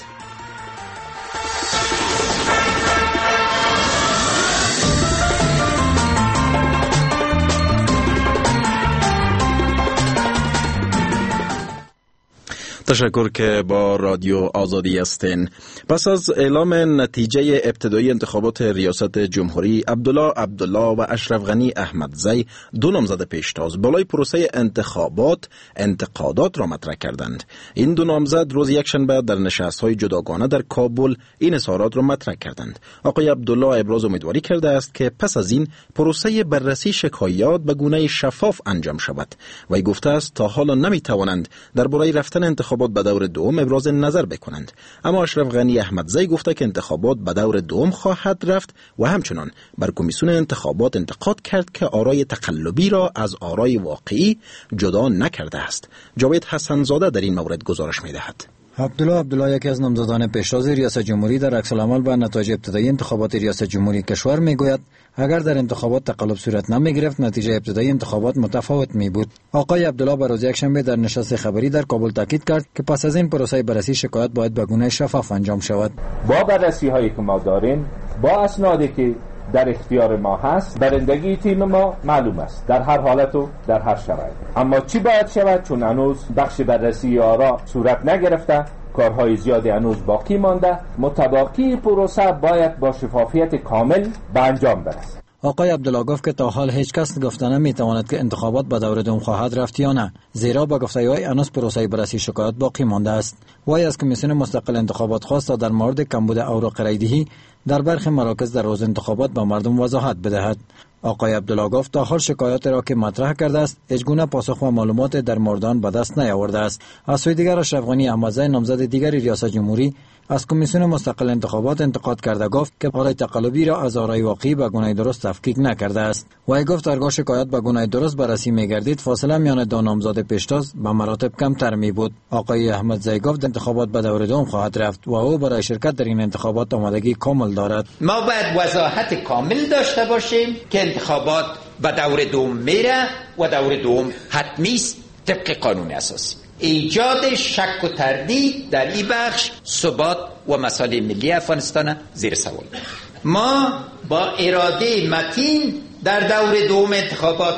تشکر که با رادیو آزادی هستین. پس از اعلام نتیجه ابتدایی انتخابات ریاست جمهوری، عبدالله عبدالله و اشرف غنی احمدزی دو نامزد پیشتاز بالای پروسه انتخابات انتقادات را مطرح کردند. این دو نامزد روز یکشنبه در نشست‌های جداگانه در کابل این اظهارات را مطرح کردند. آقای عبدالله ابراز امیدواری کرده است که پس از این پروسه بررسی شکایات به گونه شفاف انجام شود. وی گفته است تا حالا نمی‌توانند درباره رفتن انتخابات انتخابات به دور دوم ابراز نظر بکنند. اما اشرف غنی احمدزی گفته که انتخابات به دور دوم خواهد رفت و همچنان بر کمیسیون انتخابات انتقاد کرد که آرای تقلبی را از آرای واقعی جدا نکرده است. جاوید حسن زاده در این مورد گزارش می‌دهد. عبدالله عبدالله یکی از نامزدان پیشتاز ریاست جمهوری در عکس العمل به نتایج ابتدایی انتخابات ریاست جمهوری کشور میگوید اگر در انتخابات تقلب صورت نمیگرفت نتیجه ابتدایی انتخابات متفاوت می بود. آقای عبدالله بر روز یکشنبه در نشست خبری در کابل تاکید کرد که پس از این پروسه بررسی شکایت باید به گونه شفاف انجام شود. با بررسی هایی که ما داریم، با اسنادی که در اختیار ما هست، برندگی تیم ما معلوم است در هر حالت و در هر شرایط. اما چی باید شود؟ چون هنوز بخش بررسی آرا صورت نگرفته، کارهای زیادی هنوز باقی مانده، متباقی پروسه باید با شفافیت کامل به انجام برسد. آقای عبدالله گفت که تا حال هیچ کس گفته نمیتواند که انتخابات به دور دوم خواهد رفت یا نه، زیرا با گفته وی هنوز پروسه بررسی شکایت باقی مانده است. وی از کمیسیون مستقل انتخابات خواست تا در مورد کمبود اوراق رایدهی در برخی مراکز در روز انتخابات به مردم وضاحت بدهد. آقای عبدالله گفت تا حال شکایات را که مطرح کرده است هیچ گونه پاسخ و معلومات در موردان به دست نیاورده است. از سوی دیگر اشرف غنی احمدزی نامزد دیگری ریاست جمهوری از کمیسیون مستقل انتخابات انتقاد کرده گفت که آرای تقلبی را از آرای واقعی به گونه درست تفکیک نکرده است. وی گفت هرگاه شکایت به گونه درست بررسی می‌گردید فاصله میان دو نامزد پیشتاز به مراتب کمتر می بود. آقای احمدزی گفت انتخابات به دور دوم خواهد رفت و او برای شرکت در این انتخابات آمادگی کامل دارد. ما باید وضاحت کامل داشته باشیم که انتخابات به دور دوم میره و دور دوم حتمی است طبق قانون اساسی. ایجاد شک و تردید در این بخش ثبات و مصالح ملی افغانستان زیر سوال. ما با اراده متین در دور دوم انتخابات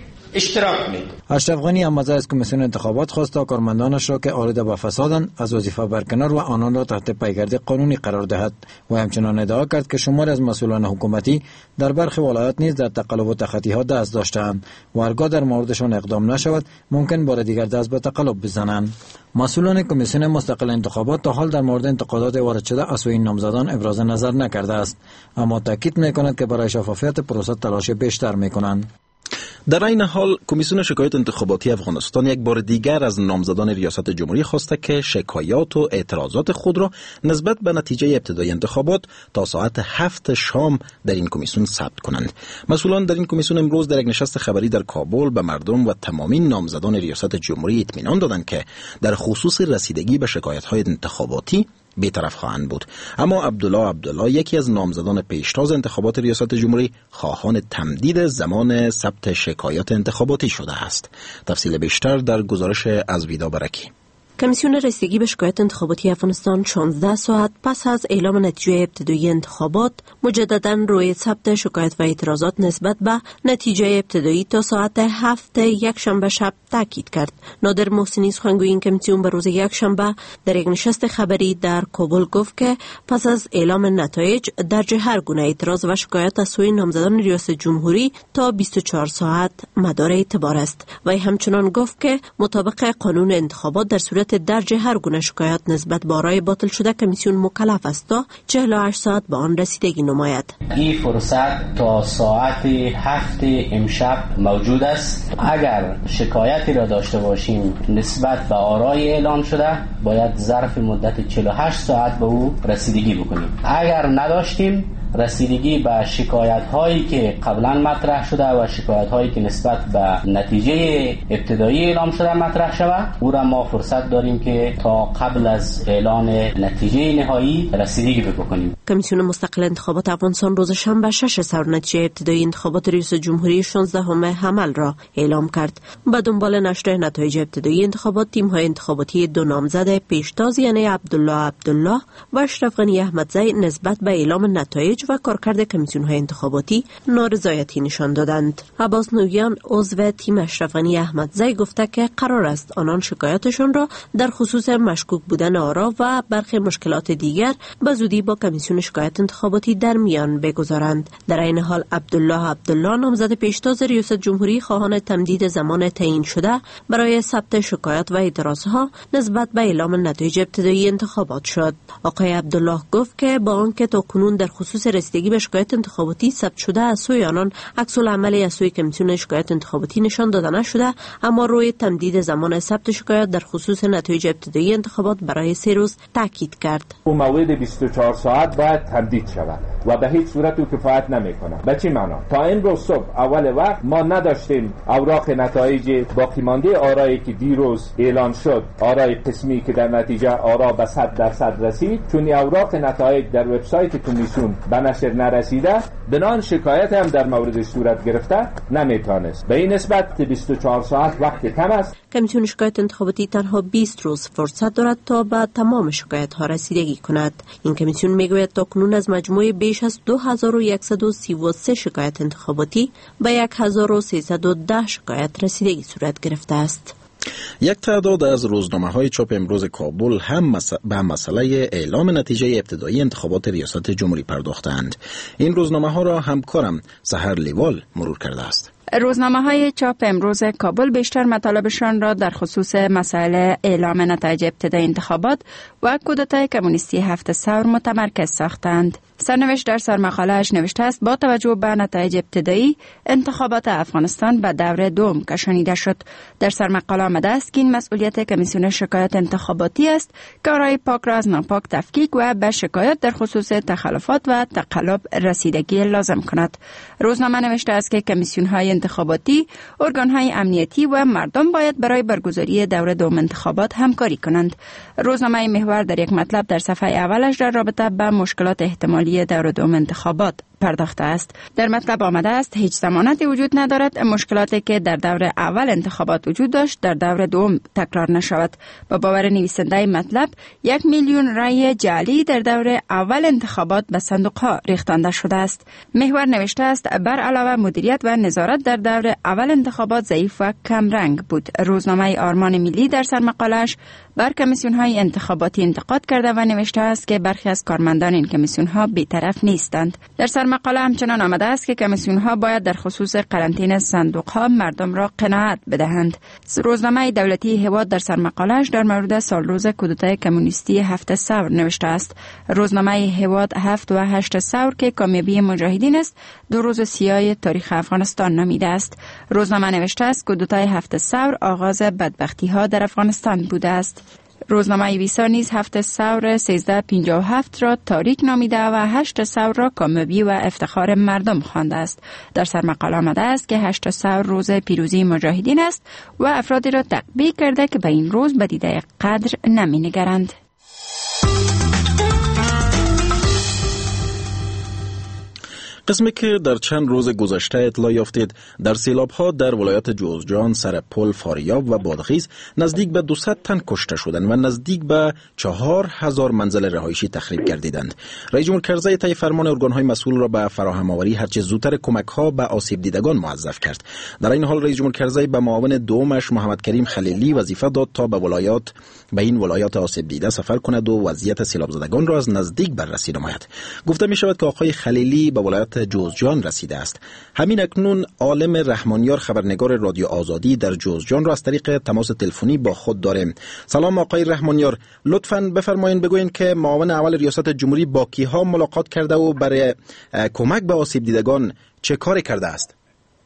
اشتراک می‌کنیم. اشرف غنی احمدزی از کمیسیون انتخابات خواست تا کارمندانش را که آلوده به فسادند از وظیفه برکنار و آنان را تحت پیگرد قانونی قرار دهد و همچنان ادعا کرد که شماری از مسئولان حکومتی در برخی ولایات نیز در تقلب و تخطی‌ها دست داشته‌اند و هرگاه در موردشان اقدام نشود ممکن بار دیگر دست به تقلب بزنند. مسئولان کمیسیون مستقل انتخابات تا حال در مورد انتقادات وارد شده از سوی نامزدان ابراز نظر نکرده است، اما تاکید می‌کند که برای شفافیت پروسه تلاش بیشتر می‌کنند. در این حال کمیسیون شکایات انتخاباتی افغانستان یک بار دیگر از نامزدان ریاست جمهوری خواسته که شکایات و اعتراضات خود را نسبت به نتیجه ابتدایی انتخابات تا ساعت هفت شام در این کمیسیون ثبت کنند. مسئولان در این کمیسیون امروز در یک نشست خبری در کابل به مردم و تمامی نامزدان ریاست جمهوری اطمینان دادند که در خصوص رسیدگی به شکایت‌های انتخاباتی بی‌طرف خواهند بود. اما عبدالله عبدالله یکی از نامزدان پیشتاز انتخابات ریاست جمهوری خواهان تمدید زمان ثبت شکایات انتخاباتی شده است. تفصیل بیشتر در گزارش از ویدا برکی. کمیسیون رسیدگی به شکایت انتخاباتی افغانستان شانزده ساعت پس از اعلام نتیجه ابتدایی انتخابات مجددا روی ثبت شکایت و اعتراضات نسبت به نتیجه ابتدایی تا ساعت هفت یک شنبه شب تاکید کرد. نادر محسنی سخنگوی این کمیسیون به روز یک شنبه در یک نشست خبری در کابل گفت که پس از اعلام نتایج درج هر گونه اعتراض و شکایت از سوی نامزدان ریاست جمهوری تا بیست و چهار ساعت مدار اعتبار است. و همچنان گفت که مطابق قانون انتخابات در صورت درج هر گونه شکایت نسبت به آرای باطل شده کمیسیون مکلف است تا چهل و هشت ساعت به آن رسیدگی نماید. این فرصت تا ساعت هفت امشب موجود است. اگر شکایتی را داشته باشیم نسبت به آرای اعلان شده باید ظرف مدت چهل و هشت ساعت به او رسیدگی بکنیم. اگر نداشتیم رسیدگی به شکایت هایی که قبلا مطرح شده و شکایت هایی که نسبت به نتیجه ابتدایی اعلام شده مطرح شود او را ما فرصت داریم که تا قبل از اعلان نتیجه نهایی رسیدگی بکنیم. کمیسیون مستقل انتخابات افغانستان روز شنبه شش سر نتیجه ابتدایی انتخابات ریاست جمهوری شانزدهم حمل را اعلام کرد. به دنبال نشر نتایج ابتدایی انتخابات تیم های انتخاباتی دو نامزد پیشتاز یعنی عبدالله عبدالله و اشرف غنی احمدزی نسبت به اعلام نتایج و کارکرد کمیسیون های انتخاباتی نارضایتی نشان دادند. عباس نویان عضو تیم اشرف غنی احمدزی گفته که قرار است آنان شکایاتشان را در خصوص مشکوک بودن آرا و برخی مشکلات دیگر به زودی با کمیسیون شکایت انتخاباتی در میان بگذارند. در این حال عبدالله عبدالله نامزد پیشتاز ریاست جمهوری خواهان تمدید زمان تعیین شده برای ثبت شکایات و اعتراضها نسبت به اعلام نتایج ابتدایی انتخابات شد. آقای عبدالله گفت که با آنکه تاکنون در خصوص خصوص رسیدگی به شکایت انتخاباتی ثبت شده از سوی آنان عکس العملی از سوی کمیسیون شکایت انتخاباتی نشان داده نشده، اما روی تمدید زمان ثبت شکایت در خصوص نتایج ابتدایی انتخابات برای سه روز تاکید کرد. اون موعد بیست و چهار ساعت باید تمدید شود و به هیچ صورت او کفایت نمیکنه. به چه معنا؟ تا امروز صبح اول وقت ما نداشتیم اوراق نتایج باقی مانده آرایی که دیروز اعلان شد، آرای قسمی که در نتیجه آرا به صد درصد رسید، چون اوراق نتایج در وبسایت کمیسیون به نشر نرسیده، بنان شکایت هم در موردش صورت گرفته نمیتونست. به این نسبت بیست و چهار ساعت وقت کم است. کمیسیون شکایت انتخاباتی تنها بیست روز فرصت دارد تا به تمام شکایت ها رسیدگی کند. این کمیسیون میگوید تا کنون از مجموع بیش از دو هزار و صد و سی و سه شکایت انتخاباتی به هزار و سیصد و ده شکایت رسیدگی صورت گرفته است. یک تعداد از روزنامه‌های چاپ امروز کابل هم به مسئله اعلام نتیجه ابتدایی انتخابات ریاست جمهوری پرداختند. این روزنامه‌ها را همکارم سحر لیوال مرور کرده است. روزنامه های چاپ امروز کابل بیشتر مطالبشان را در خصوص مسائل اعلام نتایج ابتدایی انتخابات و کودتای کمونیستی هفت ثور متمرکز ساختند. سرنوشت در سرمقاله‌اش نوشته است با توجه به نتایج ابتدایی انتخابات افغانستان به دور دوم کشانیده شد. در سرمقاله آمده است که این مسئولیت کمیسیون شکایت انتخاباتی است که آرای پاک را از ناپاک تفکیک و به شکایت در خصوص تخلفات و تقلب رسیدگی لازم کند. روزنامه نوشته است که کمیسیون های انتخاباتی، ارگان های امنیتی و مردم باید برای برگزاری دور دوم انتخابات همکاری کنند. روزنامه محور در یک مطلب در صفحه اولش در رابطه با مشکلات احتمالی دور دوم انتخابات پرداخته است. در مطلب آمده است هیچ ضمانتی وجود ندارد مشکلاتی که در دور اول انتخابات وجود داشت در دور دوم تکرار نشود. با باور نویسنده مطلب یک میلیون رای جعلی در دور اول انتخابات به صندوق ها ریختانده شده است. محور نوشته است بر علاوه مدیریت و نظارت در دور اول انتخابات ضعیف و کم رنگ بود. روزنامه آرمان ملی در سرمقاله‌اش بر کمیسیون های انتخاباتی انتقاد کرده و نوشته است که برخی از کارمندان این کمیسیون ها بی‌طرف نیستند. در سرمقاله همچنان آمده است که کمیسیون ها باید در خصوص قرنطینه صندوق ها مردم را قناعت بدهند. روزنامه دولتی هواد در سرمقاله‌اش در مورد سالروز کودتای کمونیستی هفت ثور نوشته است. روزنامه هواد هفت و هشت ثور که کامیابی مجاهدین است، دو روز سیاه تاریخ افغانستان نامیده است. روزنامه نوشته است کودتای هفت ثور آغاز بدبختی ها در افغانستان بوده است. روزنامه ویسا نیز هفت ثور سیزده پنجاه و هفت را تاریک نامیده و هشت ثور را کامیابی و افتخار مردم خوانده است. در سرمقاله آمده است که هشت ثور روز پیروزی مجاهدین است و افرادی را تقبیح کرده که به این روز به دیده قدر نمی نگرند. قسمی که در چند روز گذشته اطلاع یافتید در سیلاب‌ها در ولایت جوزجان، سرپل، فاریاب و بادغیس نزدیک به دویست تن کشته شدند و نزدیک به چهار هزار منزل رهایشی تخریب گردیدند. رئیس جمهور کرزی طی فرمان ارگان‌های مسئول را به فراهم آوری هرچه زودتر کمک‌ها به آسیب دیدگان موظف کرد. در این حال رئیس جمهور کرزی به معاون دومش محمد کریم خلیلی وظیفه داد تا به ولایات به این ولایات آسیب دیده سفر کند و وضعیت سیلاب زدگان را از نزدیک بررسی نماید. گفته می شود که آقای خلیلی به ولایت جوزجان رسیده است. همین اکنون عالم رحمانیار خبرنگار رادیو آزادی در جوزجان را از طریق تماس تلفنی با خود داریم. سلام آقای رحمانیار، لطفاً بفرمایید بگوین که معاون اول ریاست جمهوری با کیها ملاقات کرده و برای کمک به آسیب دیدگان چه کاری کرده است؟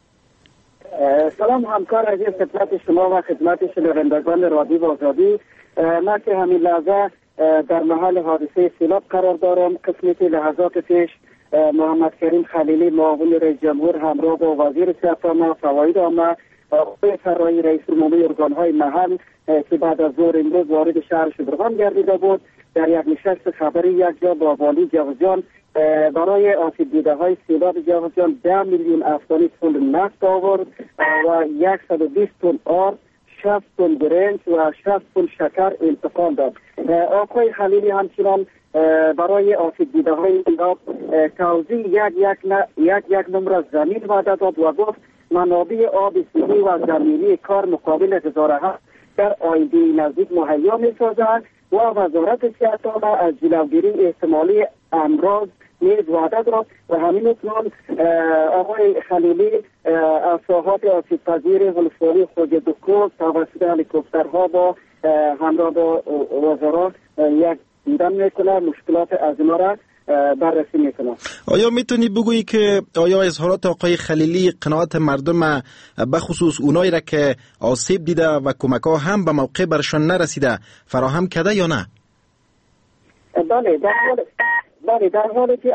سلام همکار عزیز، خدمت شما و خدمت شنوندگان رادیو آزادی. من که همین لحظه در محل حادثه سیلاب قرار دارم. قسمی که لحظات پیش محمد کریم خلیلی معاون رئیس جمهور همراه با وزیر صحت عامه، فواید عامه، آقای فرایی رئیس عمومی ارگان‌های محل که بعد از ظهر امروز وارد شهر شبرغان گردیده بود، در یک نشست خبری یک جا با والی جوزجان برای آسیب دیده های سیلاب جوزجان ده میلیون افغانی پول نفت آورد و صد و بیست تن آرد، شصت تن برنج و شصت تن شکر انتقال داد. آقای خلیلی همچنان برای آسیب دیده های سیلاب توزیع یک یک یک یک نمره زمین وعده داد و گفت منابع آب سیمی و زمینی کار مقابل هزار هفت در آینده نزدیک مهیا می سازند و وزارت صحت عامه از جلوگیری احتمالی امراض نیز وعده داد و همین اکنون آقای خلیلی از ساحات آسیب پذیر ولسوالی خوج دکو توسط هلیکوپترها با همراه با وزرا یک دیدن میکنه، مشکلات از اینا را بررسی میکنم. آیا میتونی بگویی که آیا اظهارات آقای خلیلی قناعت مردم بخصوص اونایی را که آسیب دیده و کمک ها هم به موقع برشان نرسیده فراهم کرده یا نه؟ بله در حال بله در حالی که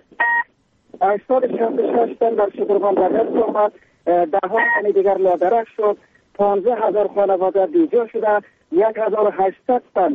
از سال شصت و شش در شبرغان به دست آمد، ده ها تن دیگر لادرک شد، پانزده هزار خانواده بیجا شده، یک هزار و هشتصد تن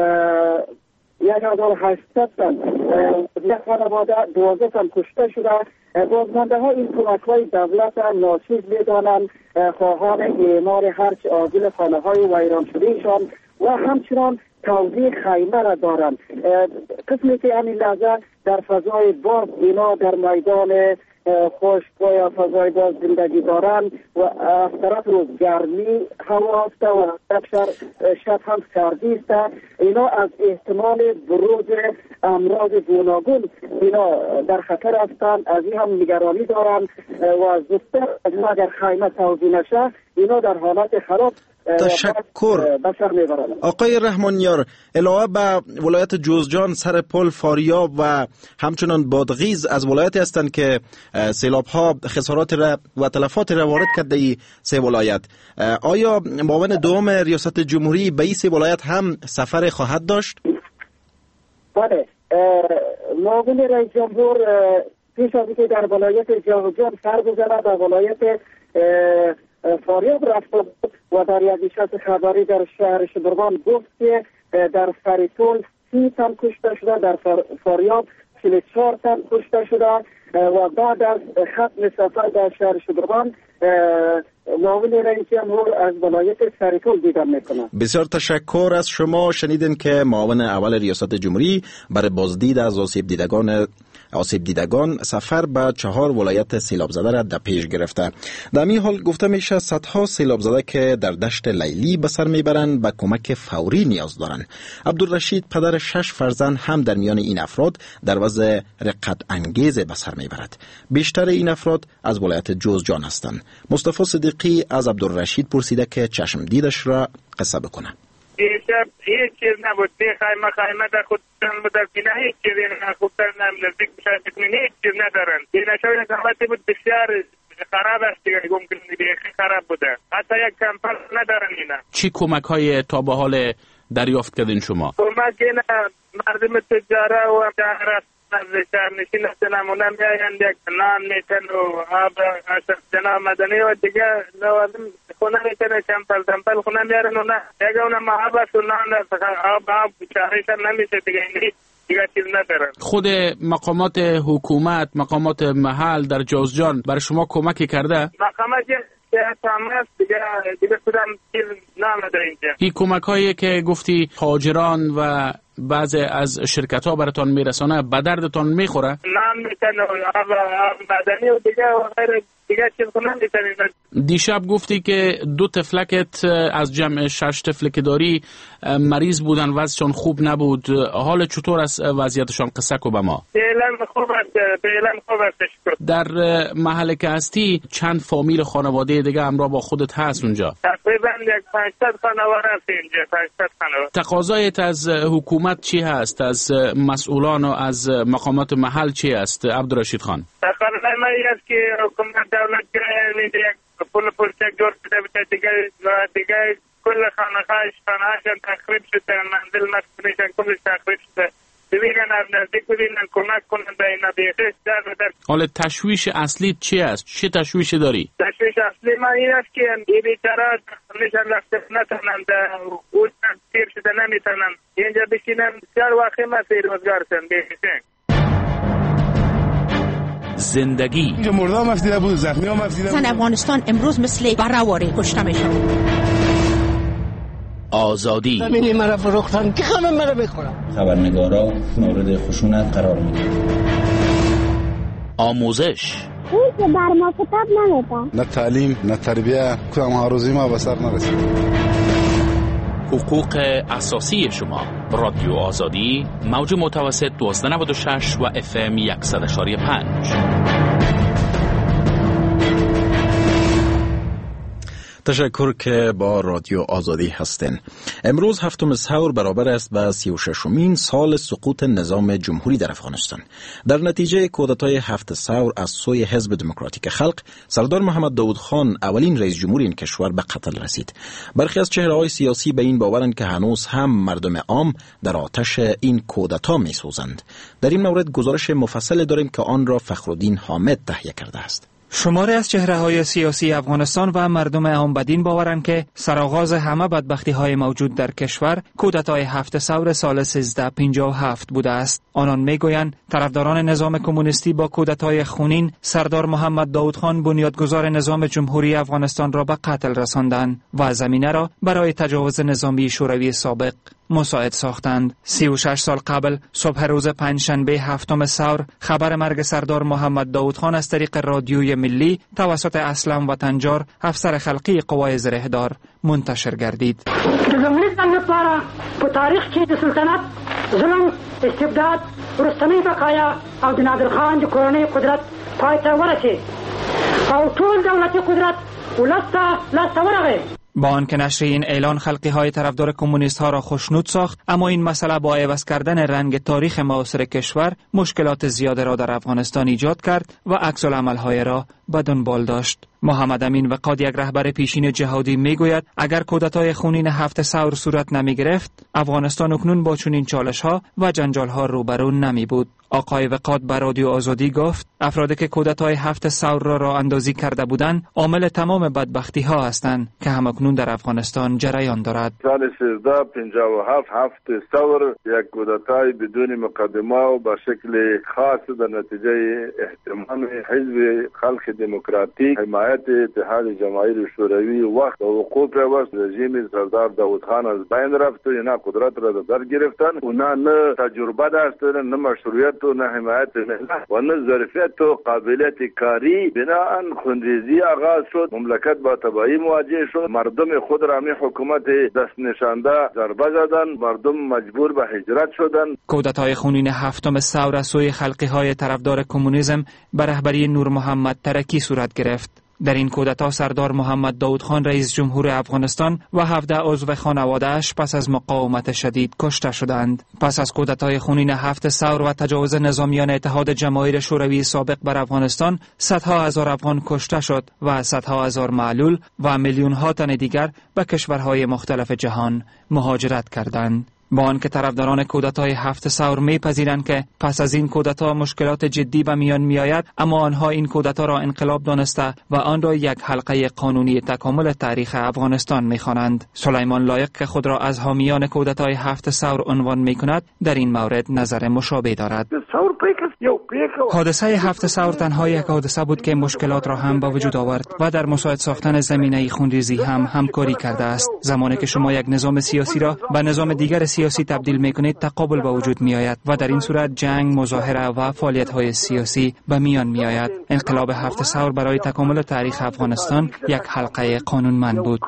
یک هزار و هشتصد تن یک خانواده دوازده تن کشته شده. بازمانده ها این کمک های دولت ناچیز میدانند، خواهان اعمار هرچ عاجل خانه های ویران شدهشان و همچنان توزیع خیمه را دارند. قسمی که همین لحظه در فضای باز اینا در میدان خشک و یا فضای باز زندگی دارند و از طرف رو گرمی هوا است و شب هم سردی است. اینا از احتمال بروز امراض گوناگون اینا در خطر هستند، از این هم نگرانی دارند و زودتر اگر خیمه توزیع نشه اینا در حالت خراب. تشکر آقای رحمانیار. علاوه به ولایت جوزجان، سرپل، فاریاب و همچنان بادغیس از ولایتی هستند که سیلاب ها خسارات و تلفات را وارد کرده ای سه ولایت. آیا معاون دوم ریاست جمهوری به این سه ولایت هم سفر خواهد داشت؟ بله، معاون رئیس جمهور پیش از اینکه در ولایت جوزجان سر بزنه به ولایت فاریاب رفت و در یک نشست خبری در شهر شبرغان گفت که در فریتول سی تن کشته شده، در فاریاب چهل و چهار تن کشته شده و بعد از ختم سفر در شهر شبرغان معاون رئیس جمهور از ولایت فریتول دیدار میکنه. بسیار تشکر از شما. شنیدین که معاون اول ریاست جمهوری برای بازدید از آسیب دیدگان آسیب دیدگان سفر به چهار ولایت سیلاب زده را در پیش گرفته. در این حال گفته میشه صدها سیلاب زده که در دشت لیلی به سر میبرند به کمک فوری نیاز دارند. عبدالرشید پدر شش فرزند هم در میان این افراد در وضع رقت انگیز به سر میبرد. بیشتر این افراد از ولایت جوزجان هستند. مصطفی صدیقی از عبدالرشید پرسیده که چشم دیدش را قصه بکنه. دیشب هیچ چیز نبود، دی خیمه خیمه در خود بود، در بینه هیچ چیزی خوبتر نزدیک بشن بکنین، هیچ چیز ندارن. بینه شوی زحمتی بود بسیار خراب است دیگه، ممکن بیخی خراب بوده، حتی یک کمپل ندارن اینا. چی کمک های تا به حال دریافت کردین شما؟ کمک اینا مردم تجاره و شهر از شهر نشین است نمونه میایند، یک نان میتن و آب جناب مدنی و دیگه لوازم خونه میتنه، کمپل تمپل خونه میارن و نه دیگه اون محبت و نان آب آب چهریشن نمیشه دیگه، این دیگه چیز ندارن. خود مقامات حکومت، مقامات محل در جوزجان برای شما کمکی کرده؟ مقامات که تماس دیگه دیگه خودم چیز نامده اینجا. این کمک هایی که گفتی تاجران و بعضی از شرکت ها براتان میرسانه به دردتان میخوره؟ نام میتنه آب مدنی و دیگه و غیر دیگه چیز کنن میتنه. دیشب گفتی که دو تفلکت از جمع شش تفل که داری مریض بودن، وضعشان خوب نبود. حال چطور است وضعیتشان؟ قصه کو به ما. فعلا خوب است، فعلا خوب است. در محل که هستی چند فامیل خانواده دیگه همراه با خودت هست اونجا؟ تقریبا یک پانصد خانواده هست اینجا، پانصد خانواده. تقاضایت از حکومت چی هست؟ از مسئولان و از مقامات محل چی است عبدالرشید خان؟ تقاضای ما این است که حکومت دولت یک پول پولچک جور شده بشه دیگه و دیگه کل خانه‌هاش خانه‌هاشون تخریب شده، منزل مسکنیشون کلش تخریب شده. ببینن از نزدیک ببینن کمک کنن به اینا بیخش در در. حالا تشویش اصلی چی است؟ چه تشویشی داری؟ تشویش اصلی ما این است که این بیچاره نشان رفته نتونن اون تیر شده نمیتونن اینجا بشینن، بسیار واقعی ما روزگار سن بیخشن. زندگی اینجا مرده هم افدیده بود، زخمی هم افدیده بود. زن افغانستان امروز مثل برآواره کشته میشن. آزادی زمینی مرا فروختن که خمه مرا بخورم. خبرنگارا مورد خشونت قرار میگیرن. آموزش این که بر ما کتاب نمیدن، نه تعلیم نه تربیه، کدام هاروزی ما به سر نرسید. حقوق اساسی شما. رادیو آزادی، موج متوسط دوازده نود و شش و اف ام صد و یک و پنج. تشکر که با رادیو آزادی هستین. امروز هفتم سحور برابر است با سی و ششمین سال سقوط نظام جمهوری در افغانستان. در نتیجه کودتای هفت سحور از سوی حزب دموکراتیک خلق، سردار محمد داود خان اولین رئیس جمهور این کشور به قتل رسید. برخی از چهره‌های سیاسی به این باورند که هنوز هم مردم عام در آتش این کودتا می‌سوزند. در این مورد گزارش مفصل داریم که آن را فخرالدین حامد تهیه کرده است. شماری از چهره‌های سیاسی افغانستان و مردم عام بدین باورند که سرآغاز همه بدبختی‌های موجود در کشور کودتای هفت سحور سال سیزده پنجاه و هفت بوده است. آنان میگویند طرفداران نظام کمونیستی با کودتای خونین سردار محمد داود خان بنیادگذار نظام جمهوری افغانستان را به قتل رساندند و زمینه را برای تجاوز نظامی شوروی سابق مساعد ساختند. سی و شش سال قبل صبح روز پنجشنبه هفتم سحور خبر مرگ سردار محمد داود خان از طریق رادیوی ملی توسط اسلم وطنجار افسر خلقی قوای زرهدار منتشر گردید. جمهوریت لپاره په تاریخ کې د سلطنت ظلم استبداد ورستنی بقایا او د نادر خان د کورنۍ قدرت پای ته ورسید او ټول دولتي قدرت ولسته لاسته ورغی. با آنکه نشر این اعلان خلقی های طرفدار کمونیست ها را خوشنود ساخت، اما این مسئله با عوض کردن رنگ تاریخ معاصر کشور مشکلات زیاده را در افغانستان ایجاد کرد و عکس العمل های را به دنبال داشت. محمد امین وقاد، یک رهبر پیشین جهادی، میگوید اگر کودتای خونین هفت سحور صورت نمی گرفت، افغانستان اکنون با چنین چالش ها و جنجال ها روبرو نمی بود. آقای وقاد به رادیو آزادی گفت افرادی که کودتای هفت سحور را راه اندازی کرده بودند عامل تمام بدبختی ها هستند که همکنون در افغانستان جریان دارد. سال سیزده پنجاه و هفت هفت سحور یک کودتای بدون مقدمه و به شکل خاص در نتیجه احتمام حزب خلق دموکراتیک حمایت اتحاد جماهیر شوروی وقت و وقوع پیوست رژیم سردار داود خان از بین رفت و اینا قدرت را در گرفتن. اونا نه تجربه داشتن، نه مشروعیت و نه حمایت و نه ظرفیت و قابلیت کاری. بناهن خونریزی آغاز شد، مملکت با تباهی مواجه شد، مردم خود را می حکومت دست نشانده ضربه زدن، مردم مجبور به هجرت شدن. کودتای خونین هفتم سحور از سوی خلقی های طرفدار کمونیسم به رهبری نور محمد ترکی صورت گرفت. در این کودتا سردار محمد داود خان رئیس جمهور افغانستان و هفده عضو خانواده‌اش پس از مقاومت شدید کشته شدند. پس از کودتای خونین هفت سحور و تجاوز نظامیان اتحاد جماهیر شوروی سابق بر افغانستان، صدها هزار افغان کشته شد و صدها هزار معلول و میلیون ها تن دیگر به کشورهای مختلف جهان مهاجرت کردند. با آنکه طرفداران کودتای هفت سحور میپذیرند که پس از این کودتا مشکلات جدی به میان میآید، اما آنها این کودتا را انقلاب دانسته و آن را یک حلقه قانونی تکامل تاریخ افغانستان میخوانند. سلیمان لایق که خود را از حامیان کودتای هفت سحور عنوان میکند، در این مورد نظر مشابه دارد. حادثه هفت سحور تنها یک حادثه بود که مشکلات را هم به وجود آورد و در مساعد ساختن زمینه خونریزی هم همکاری کرده است. زمانی که شما یک نظام سیاسی را به نظام دیگر سیاسی تبدیل میکنید، تقابل به وجود می آید و در این صورت جنگ، مظاهره و فعالیت های سیاسی به میان می آید. انقلاب هفت سحور برای تکامل تاریخ افغانستان یک حلقه قانونمند بود.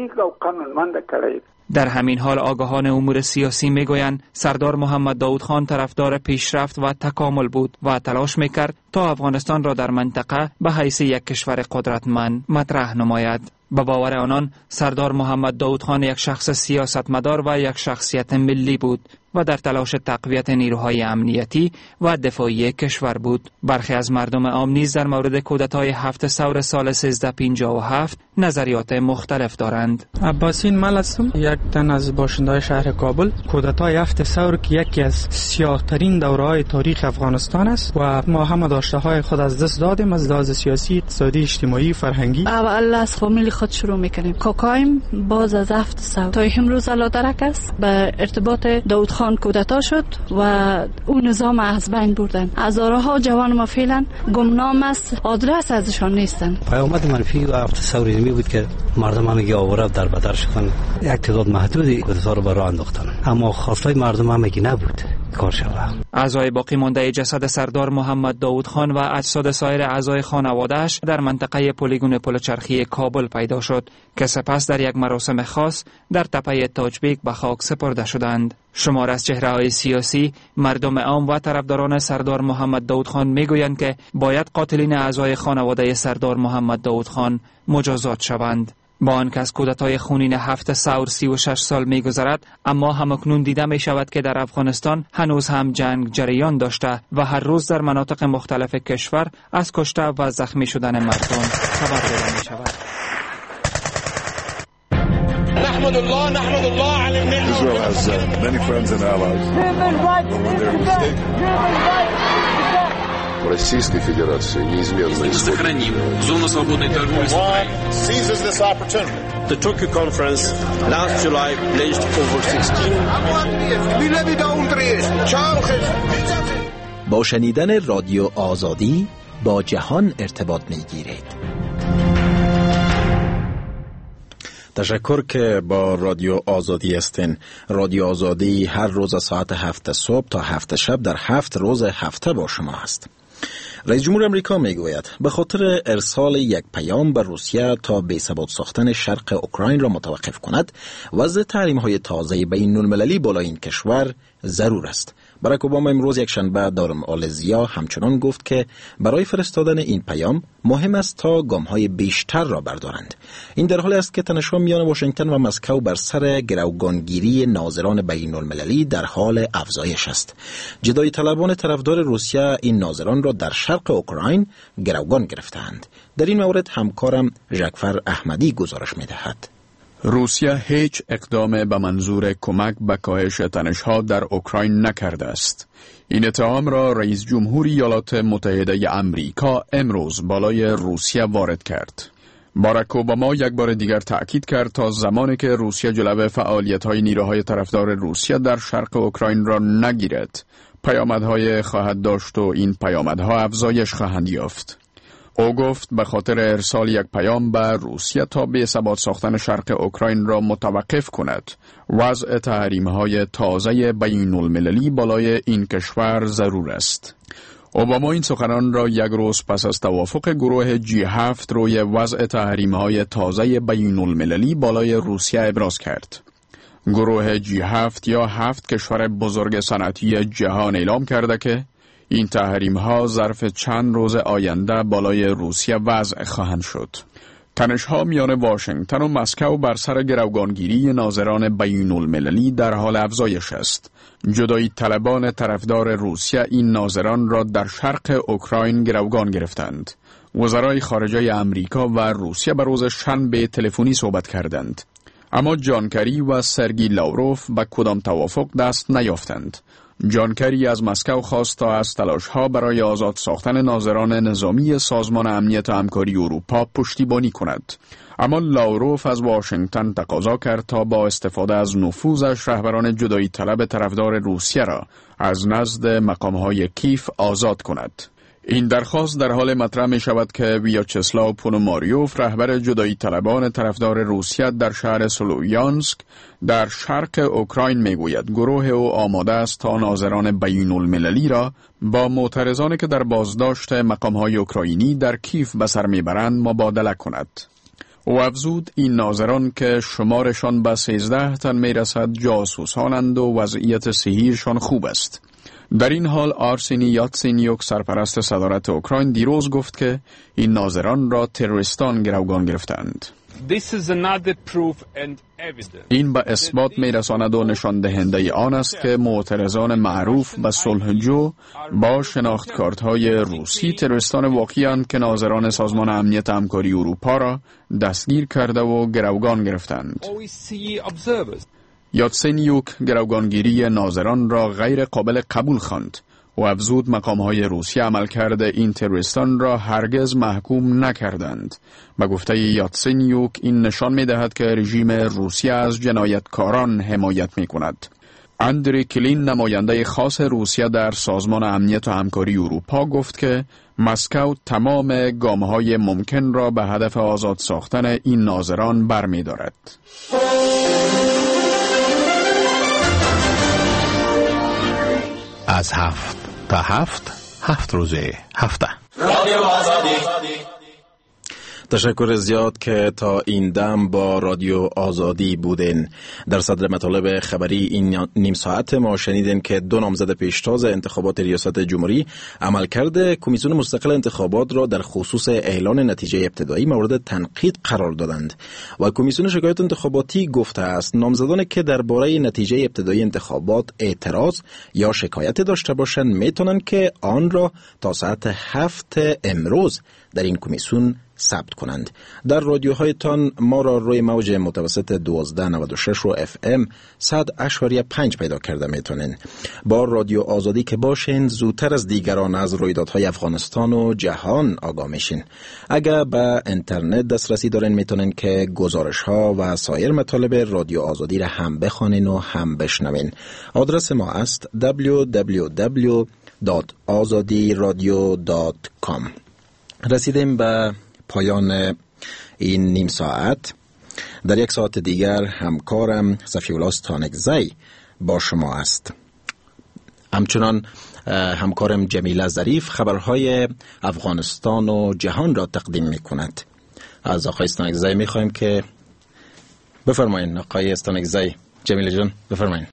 در همین حال آگاهان امور سیاسی میگویند سردار محمد داود خان طرفدار پیشرفت و تکامل بود و تلاش میکرد تا افغانستان را در منطقه به حیث یک کشور قدرتمند مطرح نماید. به باور آنان سردار محمد داود خان یک شخص سیاستمدار و یک شخصیت ملی بود و در تلاش تقویت نیروهای امنیتی و دفاعی کشور بود. برخی از مردم عام نیز در مورد کودتای هفت سحور سال سیزده پنجاه و هفت نظریات مختلف دارند. عباسین مل هستم، یک تن از باشنده‌های شهر کابل. کودتای هفت سحور که یکی از سیاه‌ترین دوره‌های تاریخ افغانستان است و ما هم داشته‌های خود از دست دادیم از لحاظ سیاسی، اقتصادی، اجتماعی، فرهنگی. اول از فامیل خود شروع می‌کنیم. کاکایم باز از هفت سحور تا امروز علادرک است به ارتباط داود خان کودتا شد و اون نظام از بین بردن. هزارها جوان ما فعلا گمنام است، آدرس ازشان نیستن. پیامد منفی و هفت سحور می بود که مردم همگی آواره در بدر شدن، یک تعداد محدودی کودتا رو برای انداختن، اما خواستای مردم همگی نبود کار شود. اعضای باقی مانده جسد سردار محمد داود خان و اجساد سایر اعضای خانواده‌اش در منطقه پلیگون پلچرخی کابل پیدا شد که سپس در یک مراسم خاص در تپه تاجبیک به خاک سپرده شدند. شمار از چهره‌های سیاسی، مردم عام و طرفداران سردار محمد داود خان میگویند که باید قاتلین اعضای خانواده سردار محمد داود خان مجازات شوند. با آنکه از کودتای خونین هفت ثور سی و شش سال می گذرد، اما همکنون دیده می شود که در افغانستان هنوز هم جنگ جریان داشته و هر روز در مناطق مختلف کشور از کشته و زخمی شدن مردم خبر داده می شود. نحمد الله نحمد الله على النعمة. Israel has uh, many friends and allies. В Российской Федерации неизменно сохраним зону свободной торговли с Украиной. Seizes this opportunity. The Tokyo conference last July pledged over sixteen. با شنیدن رادیو آزادی با جهان ارتباط میگیرید. تشکر که با رادیو آزادی هستین. رادیو آزادی هر روز ساعت هفت صبح تا هفت شب در هفت روز هفته با شما است. رئیس جمهور امریکا میگوید به خاطر ارسال یک پیام به روسیه تا بی‌ثبات ساختن شرق اوکراین را متوقف کند، وضع تحریم‌های تازه بین المللی بالای این کشور ضرور است. باراک اوباما امروز یک شنبه در مالزیا همچنان گفت که برای فرستادن این پیام مهم است تا گام‌های بیشتر را بردارند. این در حالی است که تنش‌ها میان واشنگتن و مسکو بر سر گروگانگیری ناظران بین المللی در حال افزایش است. جدایی طلبان طرفدار روسیه این ناظران را در شرق اوکراین گروگان گرفتند. در این مورد همکارم ژکفر احمدی گزارش می‌دهد. روسیه هیچ اقدام به منظور کمک به کاهش تنش‌ها در اوکراین نکرده است. این اتهام را رئیس جمهور ایالات متحده امریکا امروز بالای روسیه وارد کرد. باراک اوباما یک بار دیگر تأکید کرد تا زمانی که روسیه جلو فعالیت‌های نیروهای طرفدار روسیه در شرق اوکراین را نگیرد، پیامدهای خواهد داشت و این پیامدها افزایش خواهند یافت. او گفت به خاطر ارسال یک پیام به روسیه تا بی‌ثبات ساختن شرق اوکراین را متوقف کند، وضع تحریم‌های تازه بین المللی بالای این کشور ضرور است. اوباما این سخنان را یک روز پس از توافق گروه جی هفت روی وضع تحریم‌های تازه بین المللی بالای روسیه ابراز کرد. گروه جی هفت یا هفت کشور بزرگ صنعتی جهان اعلام کرده که این تحریم ها ظرف چند روز آینده بالای روسیه وضع خواهند شد. تنش ها میان واشنگتن و مسکو بر سر گروگانگیری ناظران بین المللی در حال افزایش است. جدایی طلبان طرفدار روسیه این ناظران را در شرق اوکراین گروگان گرفتند. وزرای خارجه امریکا و روسیه به روز شنبه تلفنی صحبت کردند. اما جان کری و سرگی لاوروف به کدام توافق دست نیافتند. جان کری از مسکو خواست تا از تلاش‌ها برای آزاد ساختن ناظران نظامی سازمان امنیت و همکاری اروپا پشتیبانی کند. اما لاوروف از واشنگتن تقاضا کرد تا با استفاده از نفوذش رهبران جدایی طلب طرفدار روسیه را از نزد مقام‌های کیف آزاد کند. این درخواست در حال مطرح می شود که ویاچسلاو پونوماریوف رهبر جدایی طلبان طرفدار روسیه در شهر سلویانسک در شرق اوکراین می گوید گروه او آماده است تا ناظران بین المللی را با معترضانی که در بازداشت مقام‌های اوکراینی در کیف به سر می برند مبادله کند. او افزود این ناظران که شمارشان به سیزده تن می رسد جاسوسانند و وضعیت صحیشان خوب است. در این حال آرسینی یاتسینیوک سرپرست صدارت اوکراین دیروز گفت که این ناظران را تروریستان گروگان گرفتند. این به اثبات می رساند و نشان دهنده آن است که معترضان معروف به صلحجو با شناخت کارت‌های روسی تروریستان واقعی که ناظران سازمان امنیت همکاری اروپا را دستگیر کرده و گروگان گرفتند. یاتسینیوک گروگانگیری ناظران را غیر قابل قبول خواند و افزود مقام‌های روسیه عملکرد این تروریستان را هرگز محکوم نکردند. به گفته یاتسینیوک این نشان می‌دهد که رژیم روسیه از جنایتکاران حمایت می‌کند. اندری کلین نماینده خاص روسیه در سازمان امنیت و همکاری اروپا گفت که مسکو تمام گام‌های ممکن را به هدف آزاد ساختن این ناظران برمی‌دارد. از هفت تا هفت هفت روزه هفته تشکر زیاد که تا این دم با رادیو آزادی بودین. در صدر مطالب خبری این نیم ساعت ما شنیدین که دو نامزد پیشتاز انتخابات ریاست جمهوری عملکرد کمیسیون مستقل انتخابات را در خصوص اعلان نتیجه ابتدایی مورد تنقید قرار دادند و کمیسیون شکایات انتخاباتی گفته است نامزدانی که درباره نتیجه ابتدایی انتخابات اعتراض یا شکایت داشته باشند میتونن که آن را تا ساعت هفت امروز در این کمیسیون ثبت کنند. در رادیوهایتان ما را روی موج متوسط دوازده نود و شش و اف ام صد اشاریه پنج پیدا کرده میتونین. با رادیو آزادی که باشین زودتر از دیگران از رویدادهای افغانستان و جهان آگاه میشین. اگر به اینترنت دسترسی دارین میتونین که گزارش ها و سایر مطالب رادیو آزادی را هم بخوانین و هم بشنوین. آدرس ما است دبلیو دبلیو دبلیو دات آزادی رادیو دات کام. رسیدیم به پایان این نیم ساعت. در یک ساعت دیگر همکارم صفی‌الله ستانکزی با شما است. همچنان همکارم جمیله ظریف خبرهای افغانستان و جهان را تقدیم می کند. از آقای ستانکزی می خواهیم که بفرمایید. آقای ستانکزی، جمیله جان بفرمایید.